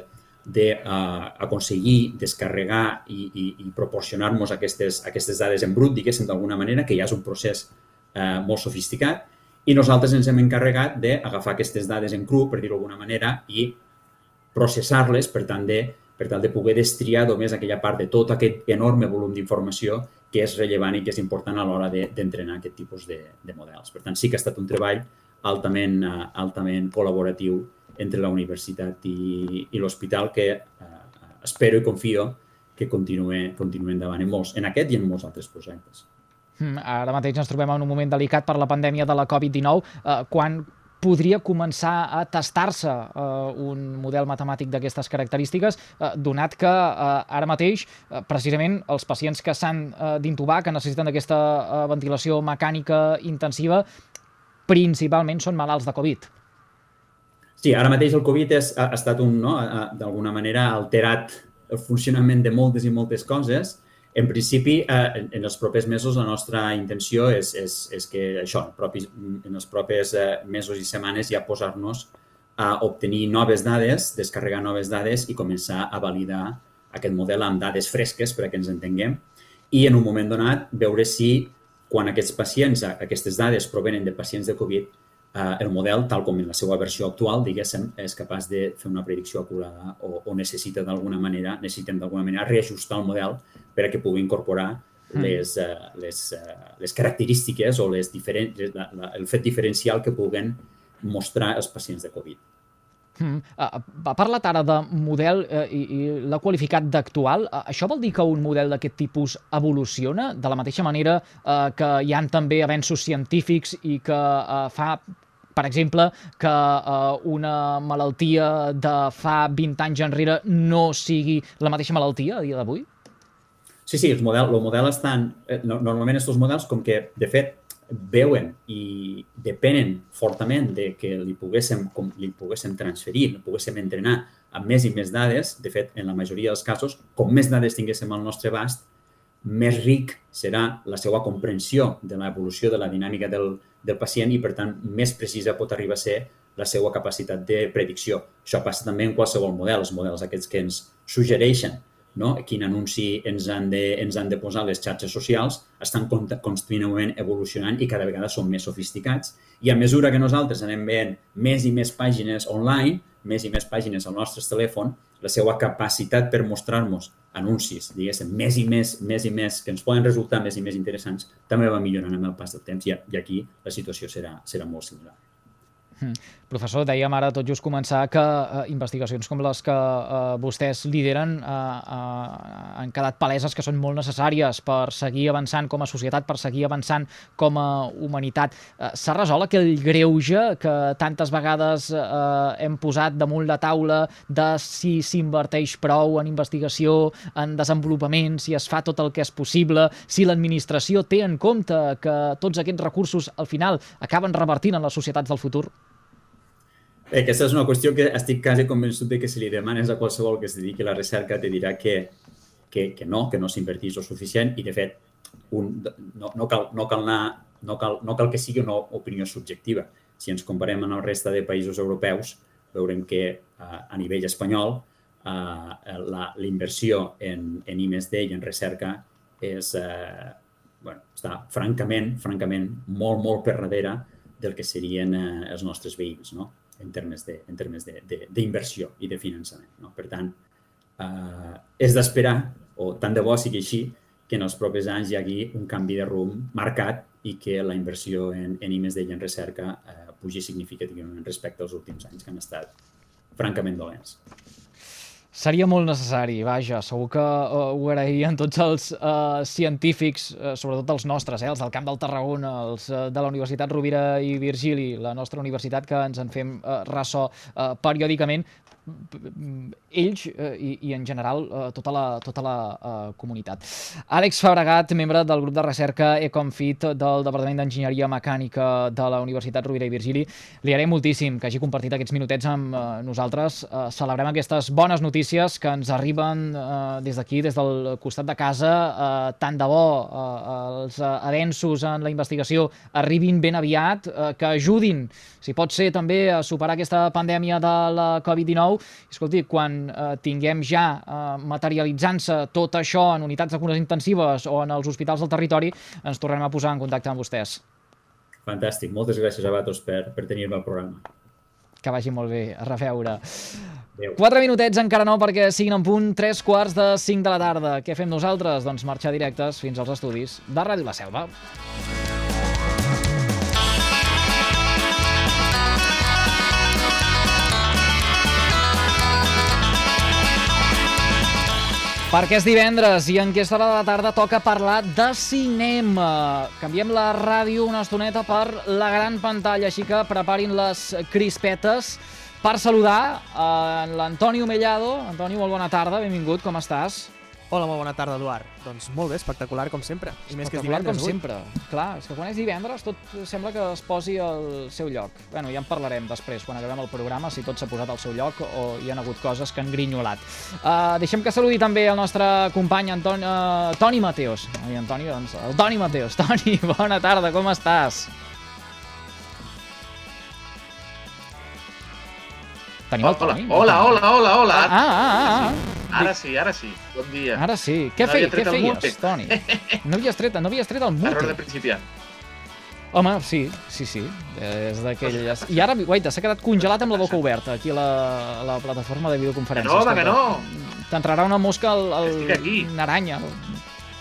d'aconseguir uh, descarregar i, i, i proporcionar-nos aquestes, aquestes dades en brut, diguéssim, d'alguna manera, que ja és un procés uh, molt sofisticat, i nosaltres ens hem encarregat d'agafar aquestes dades en cru, per dir-ho d'alguna manera, i processar-les per tant de, per tal de poder destriar només aquella part de tot aquest enorme volum d'informació que és rellevant i que és important a l'hora d'entrenar aquest tipus de, de models. Per tant, sí que ha estat un treball altament, uh, altament col·laboratiu entre la universitat i, i l'hospital que eh, espero i confio que continuï, continuï endavant en, molts, en aquest i en molts altres projectes. Mm, ara mateix ens trobem en un moment delicat per la pandèmia de la Covid dinou. Eh, quan podria començar a tastar-se eh, un model matemàtic d'aquestes característiques, eh, donat que eh, ara mateix, eh, precisament, els pacients que s'han eh, d'intubar, que necessiten d'aquesta eh, ventilació mecànica intensiva, principalment són malalts de Covid? Sí, ara mateix el Covid és, ha estat un, no, d'alguna manera, alterat el funcionament de moltes i moltes coses. En principi, eh, en els propers mesos, la nostra intenció és, és, és que això, propis, en els propers eh, mesos i setmanes ja posar-nos a obtenir noves dades, descarregar noves dades i començar a validar aquest model amb dades fresques, per a que ens entenguem, i en un moment donat veure si, quan aquests pacients, aquestes dades provenen de pacients de Covid, Uh, el model, tal com en la seva versió actual, diguéssim, és capaç de fer una predicció acurada o, o necessita d'alguna manera, necessitem d'alguna manera reajustar el model per a que pugui incorporar les, uh, les, uh, les característiques o les diferent, la, la, el fet diferencial que puguen mostrar els pacients de Covid. Mm. Uh, ha parlat ara de model uh, i, i l'ha qualificat d'actual. Uh, això vol dir que un model d'aquest tipus evoluciona de la mateixa manera uh, que hi ha també avenços científics i que uh, fa, per exemple, que uh, una malaltia de fa vint anys enrere no sigui la mateixa malaltia a dia d'avui? Sí, sí, el model, el model estan... Eh, normalment aquests models, com que, de fet, veuen i depenen fortament de que li poguéssim, com, li poguéssim transferir, li poguéssim entrenar amb més i més dades. De fet, en la majoria dels casos, com més dades tinguéssim al nostre abast, més ric serà la seva comprensió de l'evolució de la dinàmica del, del pacient i, per tant, més precisa pot arribar a ser la seva capacitat de predicció. Això passa també en qualsevol model, els models aquests que ens suggereixen, no? Quin anunci ens han, de, ens han de posar les xarxes socials, estan contínuament evolucionant i cada vegada són més sofisticats. I a mesura que nosaltres anem veient més i més pàgines online, més i més pàgines al nostre telèfon, la seva capacitat per mostrar-nos anuncis, diguéssim, més i més, més i més, que ens poden resultar més i més interessants, també va millorant amb el pas del temps i, i aquí la situació serà, serà molt similar. Mm. Professor, dèiem ara tot just començar que eh, investigacions com les que eh, vostès lideren eh, eh, han quedat paleses que són molt necessàries per seguir avançant com a societat, per seguir avançant com a humanitat. Eh, S'ha resolt aquell greuge que tantes vegades eh, hem posat damunt la taula de si s'inverteix prou en investigació, en desenvolupament, si es fa tot el que és possible, si l'administració té en compte que tots aquests recursos al final acaben revertint en les societats del futur? Bé, aquesta és una qüestió que estic quasi convençut de que si li demanes a qualsevol que es dediqui a la recerca te dirà que, que, que no, que no s'inverteix el suficient i, de fet, un, no, no, cal, no, cal anar, no, cal, no cal que sigui una opinió subjectiva. Si ens comparem amb la resta de països europeus, veurem que uh, a nivell espanyol uh, la, la inversió en, en I més D i en recerca és, uh, bueno, està francament, francament molt, molt per darrere del que serien uh, els nostres veïns, no? en termes de, en termes d'inversió i de finançament. No? Per tant, eh, és d'esperar, o tant de bo sigui així, que en els propers anys hi hagi un canvi de rumb marcat i que la inversió en, en I més D i en recerca eh, pugi significativament respecte als últims anys que han estat francament dolents. Seria molt necessari, vaja, segur que uh, ho agraïen tots els uh, científics, uh, sobretot els nostres, eh, els del Camp del Tarragona, els uh, de la Universitat Rovira i Virgili, la nostra universitat, que ens en fem uh, ressò uh, periòdicament, ells uh, i, i en general uh, tota la, tota la uh, comunitat. Àlex Fabregat, membre del grup de recerca Ecomfit del Departament d'Enginyeria Mecànica de la Universitat Rovira i Virgili, li agraïm moltíssim que hagi compartit aquests minutets amb uh, nosaltres. Uh, celebrem aquestes bones notícies que ens arriben uh, des d'aquí, des del costat de casa. Uh, tant de bo uh, els uh, avenços en la investigació arribin ben aviat, uh, que ajudin, si pot ser, també a superar aquesta pandèmia de la Covid dinou. Escolti, quan eh, tinguem ja eh, materialitzant-se tot això en unitats de cures intensives o en els hospitals del territori, ens tornarem a posar en contacte amb vostès. Fantàstic. Moltes gràcies a vosaltres per, per tenir-me al programa. Que vagi molt bé. A reveure. Adéu. Quatre minutets encara no perquè siguin en punt tres quarts de cinc de la tarda. Què fem nosaltres? Doncs marxar directes fins als estudis de Ràdio La Selva. Perquè és divendres i en aquesta hora de la tarda toca parlar de cinema. Canviem la ràdio una estoneta per la gran pantalla, així que preparin les crispetes per saludar l'Antonio Mellado. Antonio, molt bona tarda, benvingut, com estàs? Hola, molt bona tarda, Eduard. Doncs molt bé, espectacular com sempre. I més que és divendres, com sempre. Clar, és que quan és divendres tot sembla que es posi al seu lloc. Bueno, ja en parlarem després, quan acabem el programa, si tot s'ha posat al seu lloc o hi ha hagut coses que han grinyolat. Uh, deixem que saludi també el nostre company Antoni, uh, Toni Mateos. Ai, Antoni, doncs, el Toni Mateos. Toni, bona tarda, com estàs? Tenim el Toni? Hola, hola, hola, hola. Ah, ah, ah, ah. Ara sí, ara sí. Bon dia. Ara sí. Què, No fei, havia què tret el mute. feies, Toni? No havies tret, no havies tret el mute. Error de principiant. Home, sí, sí, sí. És d'aquelles... I ara, guaita, s'ha quedat congelat amb la boca oberta aquí a la, a la plataforma de videoconferències. Que no, que no. T'entrarà una mosca al, al Estic aquí. una aranya.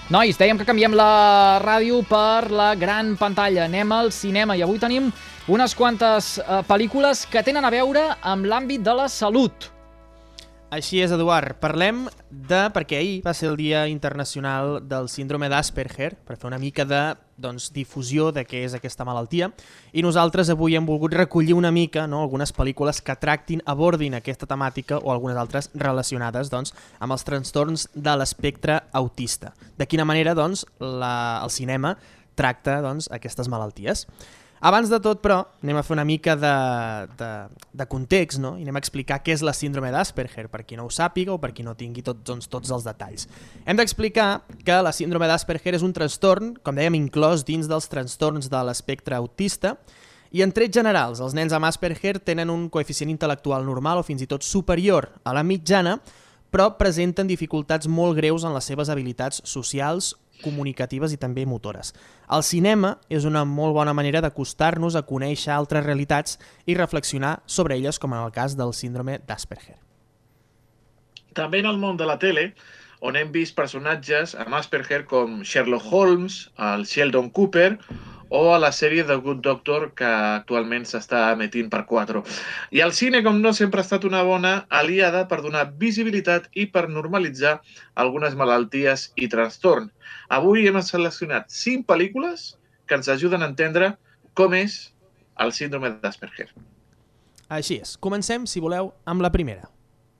Nois, dèiem que canviem la ràdio per la gran pantalla. Anem al cinema i avui tenim unes quantes eh, pel·lícules que tenen a veure amb l'àmbit de la salut. Així és, Eduard. Parlem de... perquè ahir va ser el Dia Internacional del Síndrome d'Asperger, per fer una mica de doncs, difusió de què és aquesta malaltia, i nosaltres avui hem volgut recollir una mica, no, algunes pel·lícules que tractin, abordin aquesta temàtica o algunes altres relacionades doncs, amb els trastorns de l'espectre autista. De quina manera doncs, la, el cinema tracta doncs, aquestes malalties. Abans de tot, però, anem a fer una mica de, de, de context, no? I anem a explicar què és la síndrome d'Asperger, per qui no ho sàpiga o per qui no tingui tot, doncs, tots els detalls. Hem d'explicar que la síndrome d'Asperger és un trastorn, com dèiem, inclòs dins dels trastorns de l'espectre autista, i en trets generals, els nens amb Asperger tenen un coeficient intel·lectual normal o fins i tot superior a la mitjana, però presenten dificultats molt greus en les seves habilitats socials, comunicatives i també motores. El cinema és una molt bona manera d'acostar-nos a conèixer altres realitats i reflexionar sobre elles, com en el cas del síndrome d'Asperger. També en el món de la tele, on hem vist personatges amb Asperger com Sherlock Holmes, el Sheldon Cooper o a la sèrie The Good Doctor, que actualment s'està emetint per quatre. I el cine, com no, sempre ha estat una bona aliada per donar visibilitat i per normalitzar algunes malalties i trastorns. Avui hem seleccionat cinc pel·lícules que ens ajuden a entendre com és el síndrome d'Asperger. Així és. Comencem, si voleu, amb la primera.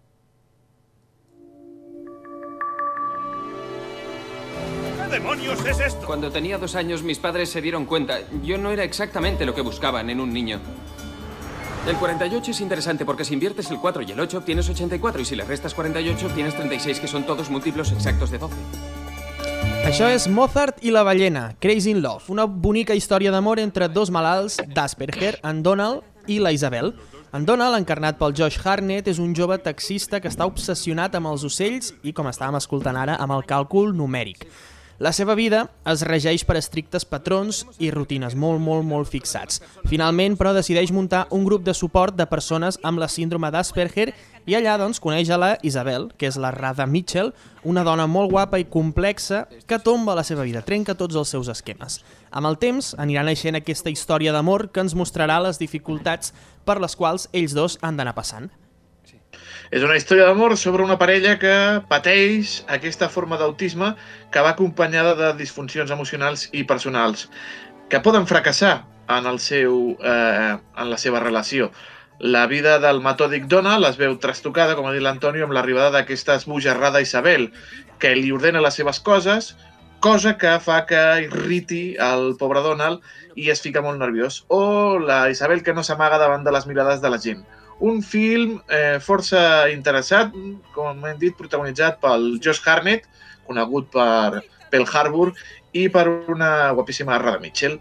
¿Qué demonios es esto? Cuando tenía dos años, mis padres se dieron cuenta. Yo no era exactamente lo que buscaban en un niño. El cuarenta y ocho es interesante porque si inviertes el cuatro y el ocho obtienes ochenta y cuatro y si le restas cuarenta y ocho obtienes treinta y seis, que son todos múltiplos exactos de doce. Això és Mozart i la ballena, Crazy in Love, una bonica història d'amor entre dos malalts d'Asperger, en Donald i la Isabel. En Donald, encarnat pel Josh Hartnett, és un jove taxista que està obsessionat amb els ocells i, com estàvem escoltant ara, amb el càlcul numèric. La seva vida es regeix per estrictes patrons i rutines molt, molt, molt fixats. Finalment, però, decideix muntar un grup de suport de persones amb la síndrome d'Asperger i allà, doncs, coneix a la Isabel, que és la Radha Mitchell, una dona molt guapa i complexa que tomba la seva vida, trenca tots els seus esquemes. Amb el temps, anirà naixent aquesta història d'amor que ens mostrarà les dificultats per les quals ells dos han d'anar passant. És una història d'amor sobre una parella que pateix aquesta forma d'autisme que va acompanyada de disfuncions emocionals i personals, que poden fracassar en, el seu, eh, en la seva relació. La vida del metòdic Donald es veu trastocada, com ha dit l'Antonio, amb l'arribada d'aquesta esbojarrada Isabel, que li ordena les seves coses, cosa que fa que irriti el pobre Donald i es fica molt nerviós. O la Isabel que no s'amaga davant de les mirades de la gent. Un film eh, força interessat, com hem dit, protagonitzat pel Josh Hartnett, conegut per Pearl Harbor, i per una guapíssima Radha Mitchell.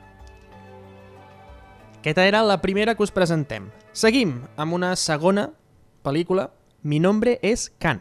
Aquesta era la primera que us presentem. Seguim amb una segona pel·lícula, Mi nombre es Khan.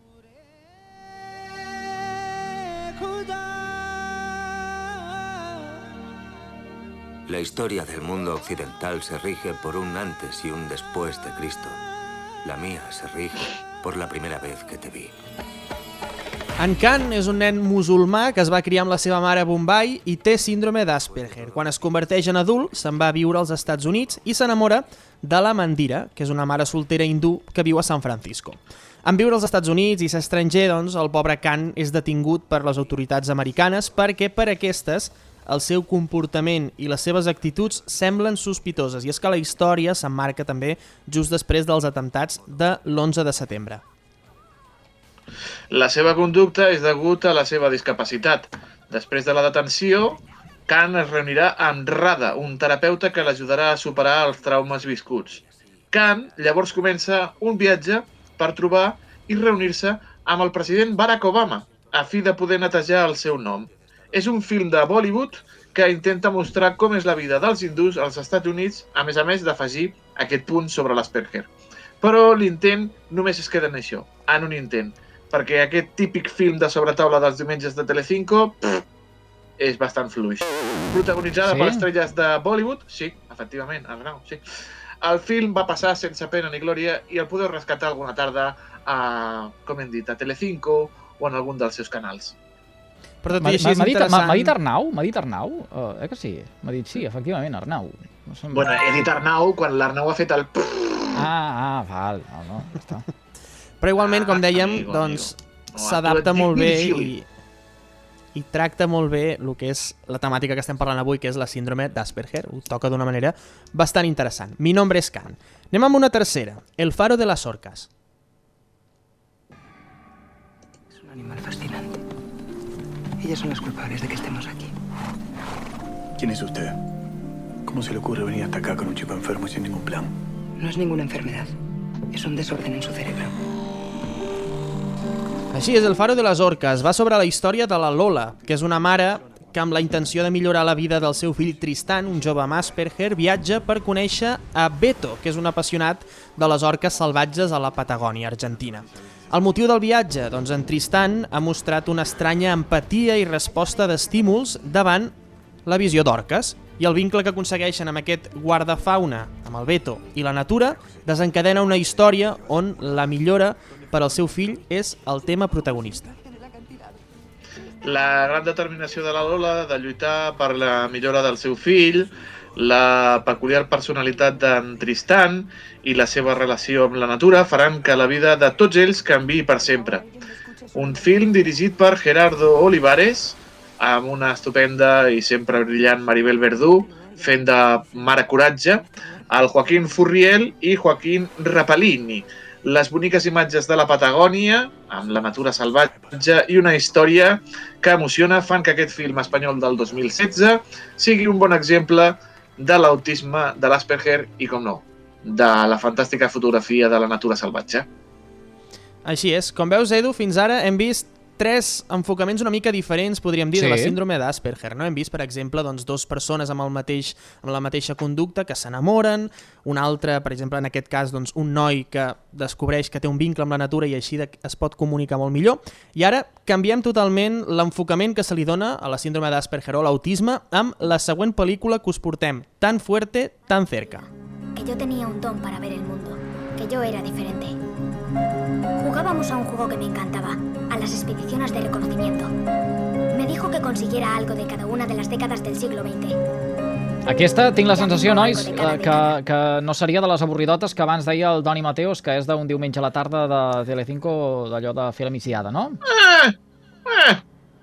La historia del mundo occidental se rige por un antes y un después de Cristo. La mía se rige por la primera vez que te vi. En Khan és un nen musulmà que es va criar amb la seva mare a Bombay i té síndrome d'Asperger. Quan es converteix en adult, se'n va a viure als Estats Units i s'enamora de la Mandira, que és una mare soltera hindú que viu a San Francisco. En viure als Estats Units i ser estranger, doncs, el pobre Khan és detingut per les autoritats americanes perquè per aquestes el seu comportament i les seves actituds semblen sospitoses, i és que la història s'emmarca també just després dels atemptats de l'onze de setembre. La seva conducta és degut a la seva discapacitat. Després de la detenció, Khan es reunirà amb Radha, un terapeuta que l'ajudarà a superar els traumes viscuts. Khan llavors comença un viatge per trobar i reunir-se amb el president Barack Obama, a fi de poder netejar el seu nom. És un film de Bollywood que intenta mostrar com és la vida dels hindús als Estats Units, a més a més d'afegir aquest punt sobre l'Asperger. Però l'intent només es queda en això, en un intent, perquè aquest típic film de sobretaula dels diumenges de Telecinco pff, és bastant fluix. Protagonitzada Sí? per estrelles de Bollywood, sí, efectivament, Arnau, sí. El film va passar sense pena ni glòria i el podeu rescatar alguna tarda a, com hem dit, a Telecinco o en algun dels seus canals. Però tot i així és M'ha dit, interessant. m'ha dit Arnau? M'ha dit Arnau? Uh, eh que sí? M'ha dit sí, efectivament, Arnau. No sé... Bueno, he dit Arnau quan l'Arnau ha fet el... Ah, ah, val, no, no, ja està. Però igualment, com dèiem, amigo, doncs amigo. s'adapta No, molt bé Virgili. i, i tracta molt bé el que és la temàtica que estem parlant avui, que és la síndrome d'Asperger. Ho toca d'una manera bastant interessant. Mi nombre es Khan. Anem amb una tercera, El faro de las orcas. Es un animal fascinante. Ellas son las culpables de que estemos aquí. ¿Quién es usted? ¿Cómo se le ocurre venir hasta acá con un chico enfermo y sin ningún plan? No es ninguna enfermedad. Es un desorden en su cerebro. Així és, El faro de les orques va sobre la història de la Lola, que és una mare que amb la intenció de millorar la vida del seu fill Tristan, un jove amb Asperger, viatja per conèixer a Beto, que és un apassionat de les orques salvatges a la Patagònia, Argentina. El motiu del viatge? Doncs en Tristan ha mostrat una estranya empatia i resposta d'estímuls davant la visió d'orques, i el vincle que aconsegueixen amb aquest guardafauna, amb el Beto i la natura, desencadena una història on la millora per al seu fill és el tema protagonista. La gran determinació de la Lola de lluitar per la millora del seu fill, la peculiar personalitat d'en Tristan i la seva relació amb la natura faran que la vida de tots ells canviï per sempre. Un film dirigit per Gerardo Olivares, amb una estupenda i sempre brillant Maribel Verdú, fent de mare coratge, el Joaquín Furriel i Joaquín Rapalini. Les boniques imatges de la Patagònia, amb la natura salvatge i una història que emociona fan que aquest film espanyol del dos mil setze sigui un bon exemple de l'autisme de l'Asperger i, com no, de la fantàstica fotografia de la natura salvatge. Així és. Com veus, Edu, fins ara hem vist tres enfocaments una mica diferents, podríem dir, sí, de la síndrome d'Asperger. No? Hem vist, per exemple, doncs, dues persones amb, el mateix, amb la mateixa conducta que s'enamoren, un altre, per exemple, en aquest cas, doncs, un noi que descobreix que té un vincle amb la natura i així es pot comunicar molt millor. I ara canviem totalment l'enfocament que se li dona a la síndrome d'Asperger o l'autisme amb la següent pel·lícula que us portem, Tan fuerte, tan cerca. Que yo tenía un don para ver el mundo, que yo era diferente. Jugábamos a un juego que me encantaba, a las expediciones de reconocimiento. Me dijo que consiguiera algo de cada una de las décadas del siglo veinte. Aquesta, tinc la sensació, nois, que, que no seria de les avorridotes que abans deia el Doni Mateos, que és d'un diumenge a la tarda de Telecinco, d'allò de fer la migdiada, no? Eh, eh.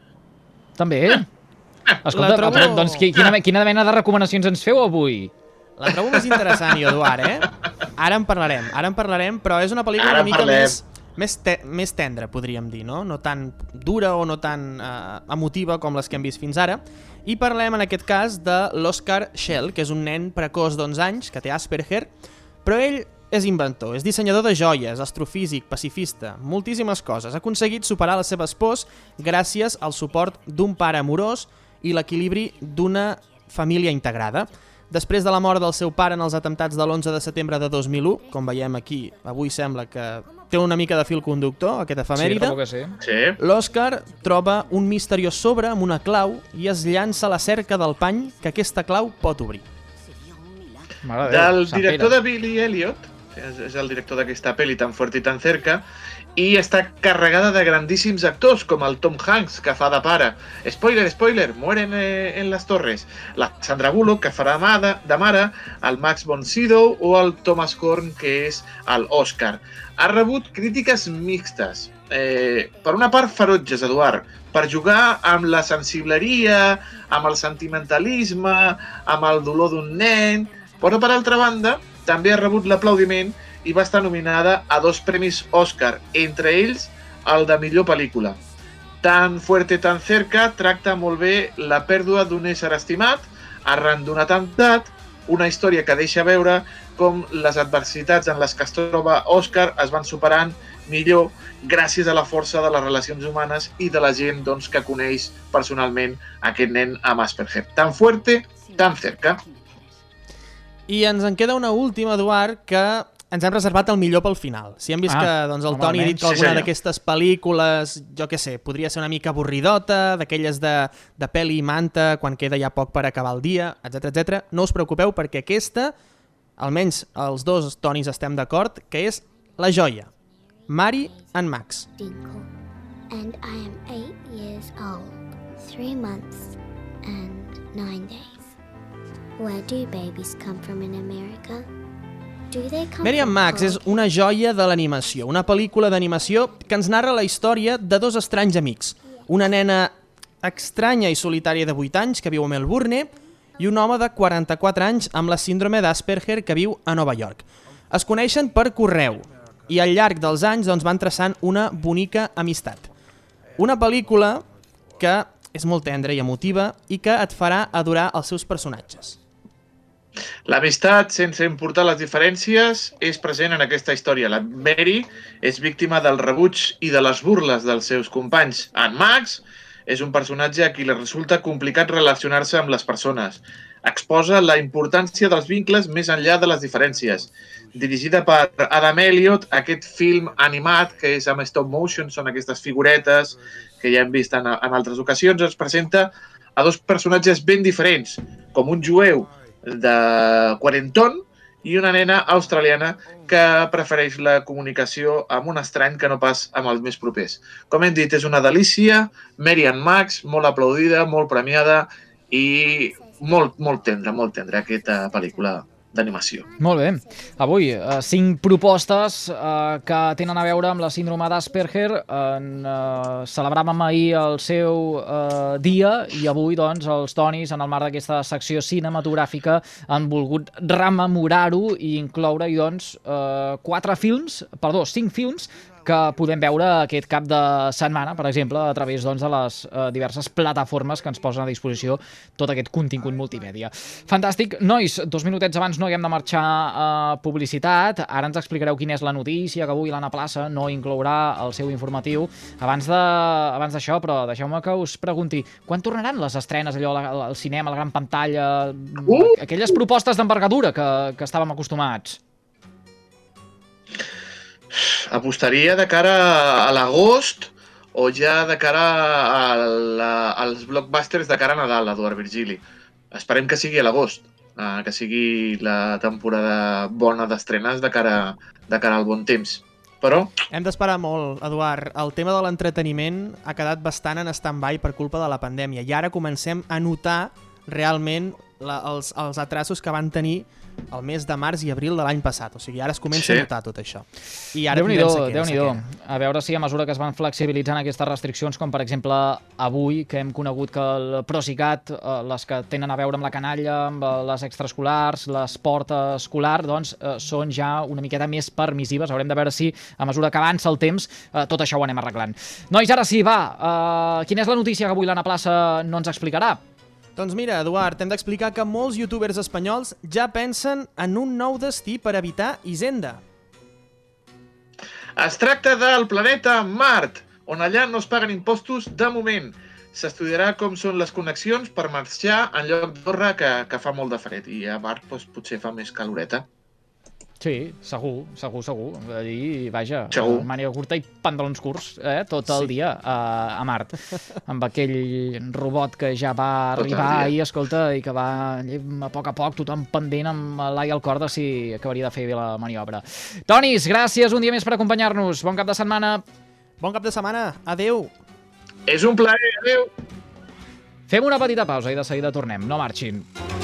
També. Escolta, trobo... però, doncs, quina, quina mena de recomanacions ens feu avui? La trobo més interessant, jo, Eduard, eh? Ara en parlarem, ara en parlarem, però és una pel·lícula Ara una mica parlem. més, més, te, més tendra, podríem dir, no? No tan dura o no tan eh, emotiva com les que hem vist fins ara. I parlem, en aquest cas, de l'Oscar Schell, que és un nen precoç d'onze anys, que té Asperger, però ell és inventor, és dissenyador de joies, astrofísic, pacifista, moltíssimes coses. Ha aconseguit superar les seves pors gràcies al suport d'un pare amorós i l'equilibri d'una família integrada. Després de la mort del seu pare en els atemptats de l'onze de setembre de dos mil u, com veiem aquí, avui sembla que té una mica de fil conductor, aquest efemèride, Sí, trobo que sí. Sí. l'Òscar troba un misteriós sobre amb una clau i es llança a la cerca del pany que aquesta clau pot obrir. Mare de Déu, Del Sant director Pere. de Billy Elliot, és, és el director d'aquesta pel·li Tan fuerte i tan cerca, i està carregada de grandíssims actors, com el Tom Hanks, que fa de pare. Spoiler, spoiler, mueren eh, en les torres. La Sandra Bullock, que farà de, de mare, el Max von Sydow o el Thomas Horn, que és l'Òscar. Ha rebut crítiques mixtes. Eh, per una part, ferotges, Eduard, per jugar amb la sensibleria, amb el sentimentalisme, amb el dolor d'un nen, però per altra banda, també ha rebut l'aplaudiment i va estar nominada a dos premis Òscar, entre ells el de millor pel·lícula. Tan fuerte, tan cerca tracta molt bé la pèrdua d'un ésser estimat arran d'un atemptat, una història que deixa veure com les adversitats en les que es troba Òscar es van superant millor gràcies a la força de les relacions humanes i de la gent doncs, que coneix personalment aquest nen amb Asperger. Tan fuerte, tan cerca. I ens en queda una última, Eduard, que ens hem reservat el millor pel final. Si hem vist Ah, que doncs, el home, Toni ha dit almenys. que Sí, alguna senyor. d'aquestes pel·lícules, jo què sé, podria ser una mica avorridota, d'aquelles de, de peli i manta, quan queda ja poc per acabar el dia, etcètera etcètera. No us preocupeu, perquè aquesta, almenys els dos Tonis estem d'acord, que és la joia. Mary and Max. And I am eight years old. Three months and nine days. Where do babies come from in America? Do they come Mary and from Max és una joia de l'animació, una pel·lícula d'animació que ens narra la història de dos estranys amics, una nena estranya i solitària de vuit anys que viu a Melbourne i un home de quaranta-quatre anys amb la síndrome d'Asperger que viu a Nova York. Es coneixen per correu i al llarg dels anys doncs, van traçant una bonica amistat. Una pel·lícula que és molt tendra i emotiva i que et farà adorar els seus personatges. L'amistat, sense importar les diferències, és present en aquesta història. La Mary és víctima del rebuig i de les burles dels seus companys. En Max és un personatge a qui li resulta complicat relacionar-se amb les persones. Exposa la importància dels vincles més enllà de les diferències. Dirigida per Adam Elliott, aquest film animat, que és amb stop motion, són aquestes figuretes que ja hem vist en, en altres ocasions, ens presenta a dos personatges ben diferents, com un jueu de quaranton i una nena australiana que prefereix la comunicació amb un estrany que no pas amb els més propers. Com hem dit, és una delícia, Mary and Max, molt aplaudida, molt premiada i molt, molt tendra, molt tendra aquesta pel·lícula d'animació. Molt bé. Avui, eh, cinc propostes eh, que tenen a veure amb la síndrome d'Asperger. Eh, celebràvem ahir el seu eh, dia i avui, doncs, els Tonis, en el marc d'aquesta secció cinematogràfica, han volgut rememorar-ho i incloure-hi, doncs, eh, quatre films, perdó, cinc films que podem veure aquest cap de setmana, per exemple, a través doncs, de les eh, diverses plataformes que ens posen a disposició tot aquest contingut multimèdia. Fantàstic. Nois, dos minutets abans no haguem de marxar a publicitat. Ara ens explicareu quina és la notícia que avui l'Anna Plaça no inclourà el seu informatiu. Abans de, abans d'això, però deixeu-me que us pregunti, quan tornaran les estrenes, allò, al cinema, a la gran pantalla, uh! aquelles propostes d'envergadura que, que estàvem acostumats? Apostaria de cara a l'agost o ja de cara a la, als blockbusters de cara a Nadal, Eduard Virgili. Esperem que sigui a l'agost, eh, que sigui la temporada bona d'estrenes de cara, de cara al bon temps. Però... Hem d'esperar molt, Eduard. El tema de l'entreteniment ha quedat bastant en stand-by per culpa de la pandèmia i ara comencem a notar realment la, els, els atrasos que van tenir el mes de març i abril de l'any passat. O sigui, ara es comença sí. a notar tot això. I ara Déu-n'hi-do, Déu-n'hi-do. A veure si a mesura que es van flexibilitzant aquestes restriccions, com per exemple avui, que hem conegut que el Procicat, les que tenen a veure amb la canalla, amb les extraescolars, l'esport escolar, doncs són ja una miqueta més permissives. Haurem de veure si, a mesura que avança el temps, tot això ho anem arreglant. Nois, ara sí, va, quina és la notícia que avui l'Anna Plaça no ens explicarà? Doncs mira, Eduard, hem d'explicar que molts youtubers espanyols ja pensen en un nou destí per evitar Hisenda. Es tracta del planeta Mart, on allà no es paguen impostos de moment. S'estudiarà com són les connexions per marxar en lloc d'Andorra, que, que fa molt de fred, i a Mart doncs, potser fa més caloreta. Sí, segur, segur, segur. Allí, vaja, segur. Màniga curta i pantalons curts, eh, tot el sí. dia a, a Mart. Amb aquell robot que ja va tot arribar ahir, escolta, i que va a poc a poc, tothom pendent amb l'ai al cor de si acabaria de fer bé la maniobra. Tonis, gràcies un dia més per acompanyar-nos. Bon cap de setmana. Bon cap de setmana. Adéu. És un plaer, adéu. Fem una petita pausa i de seguida tornem. No marxin.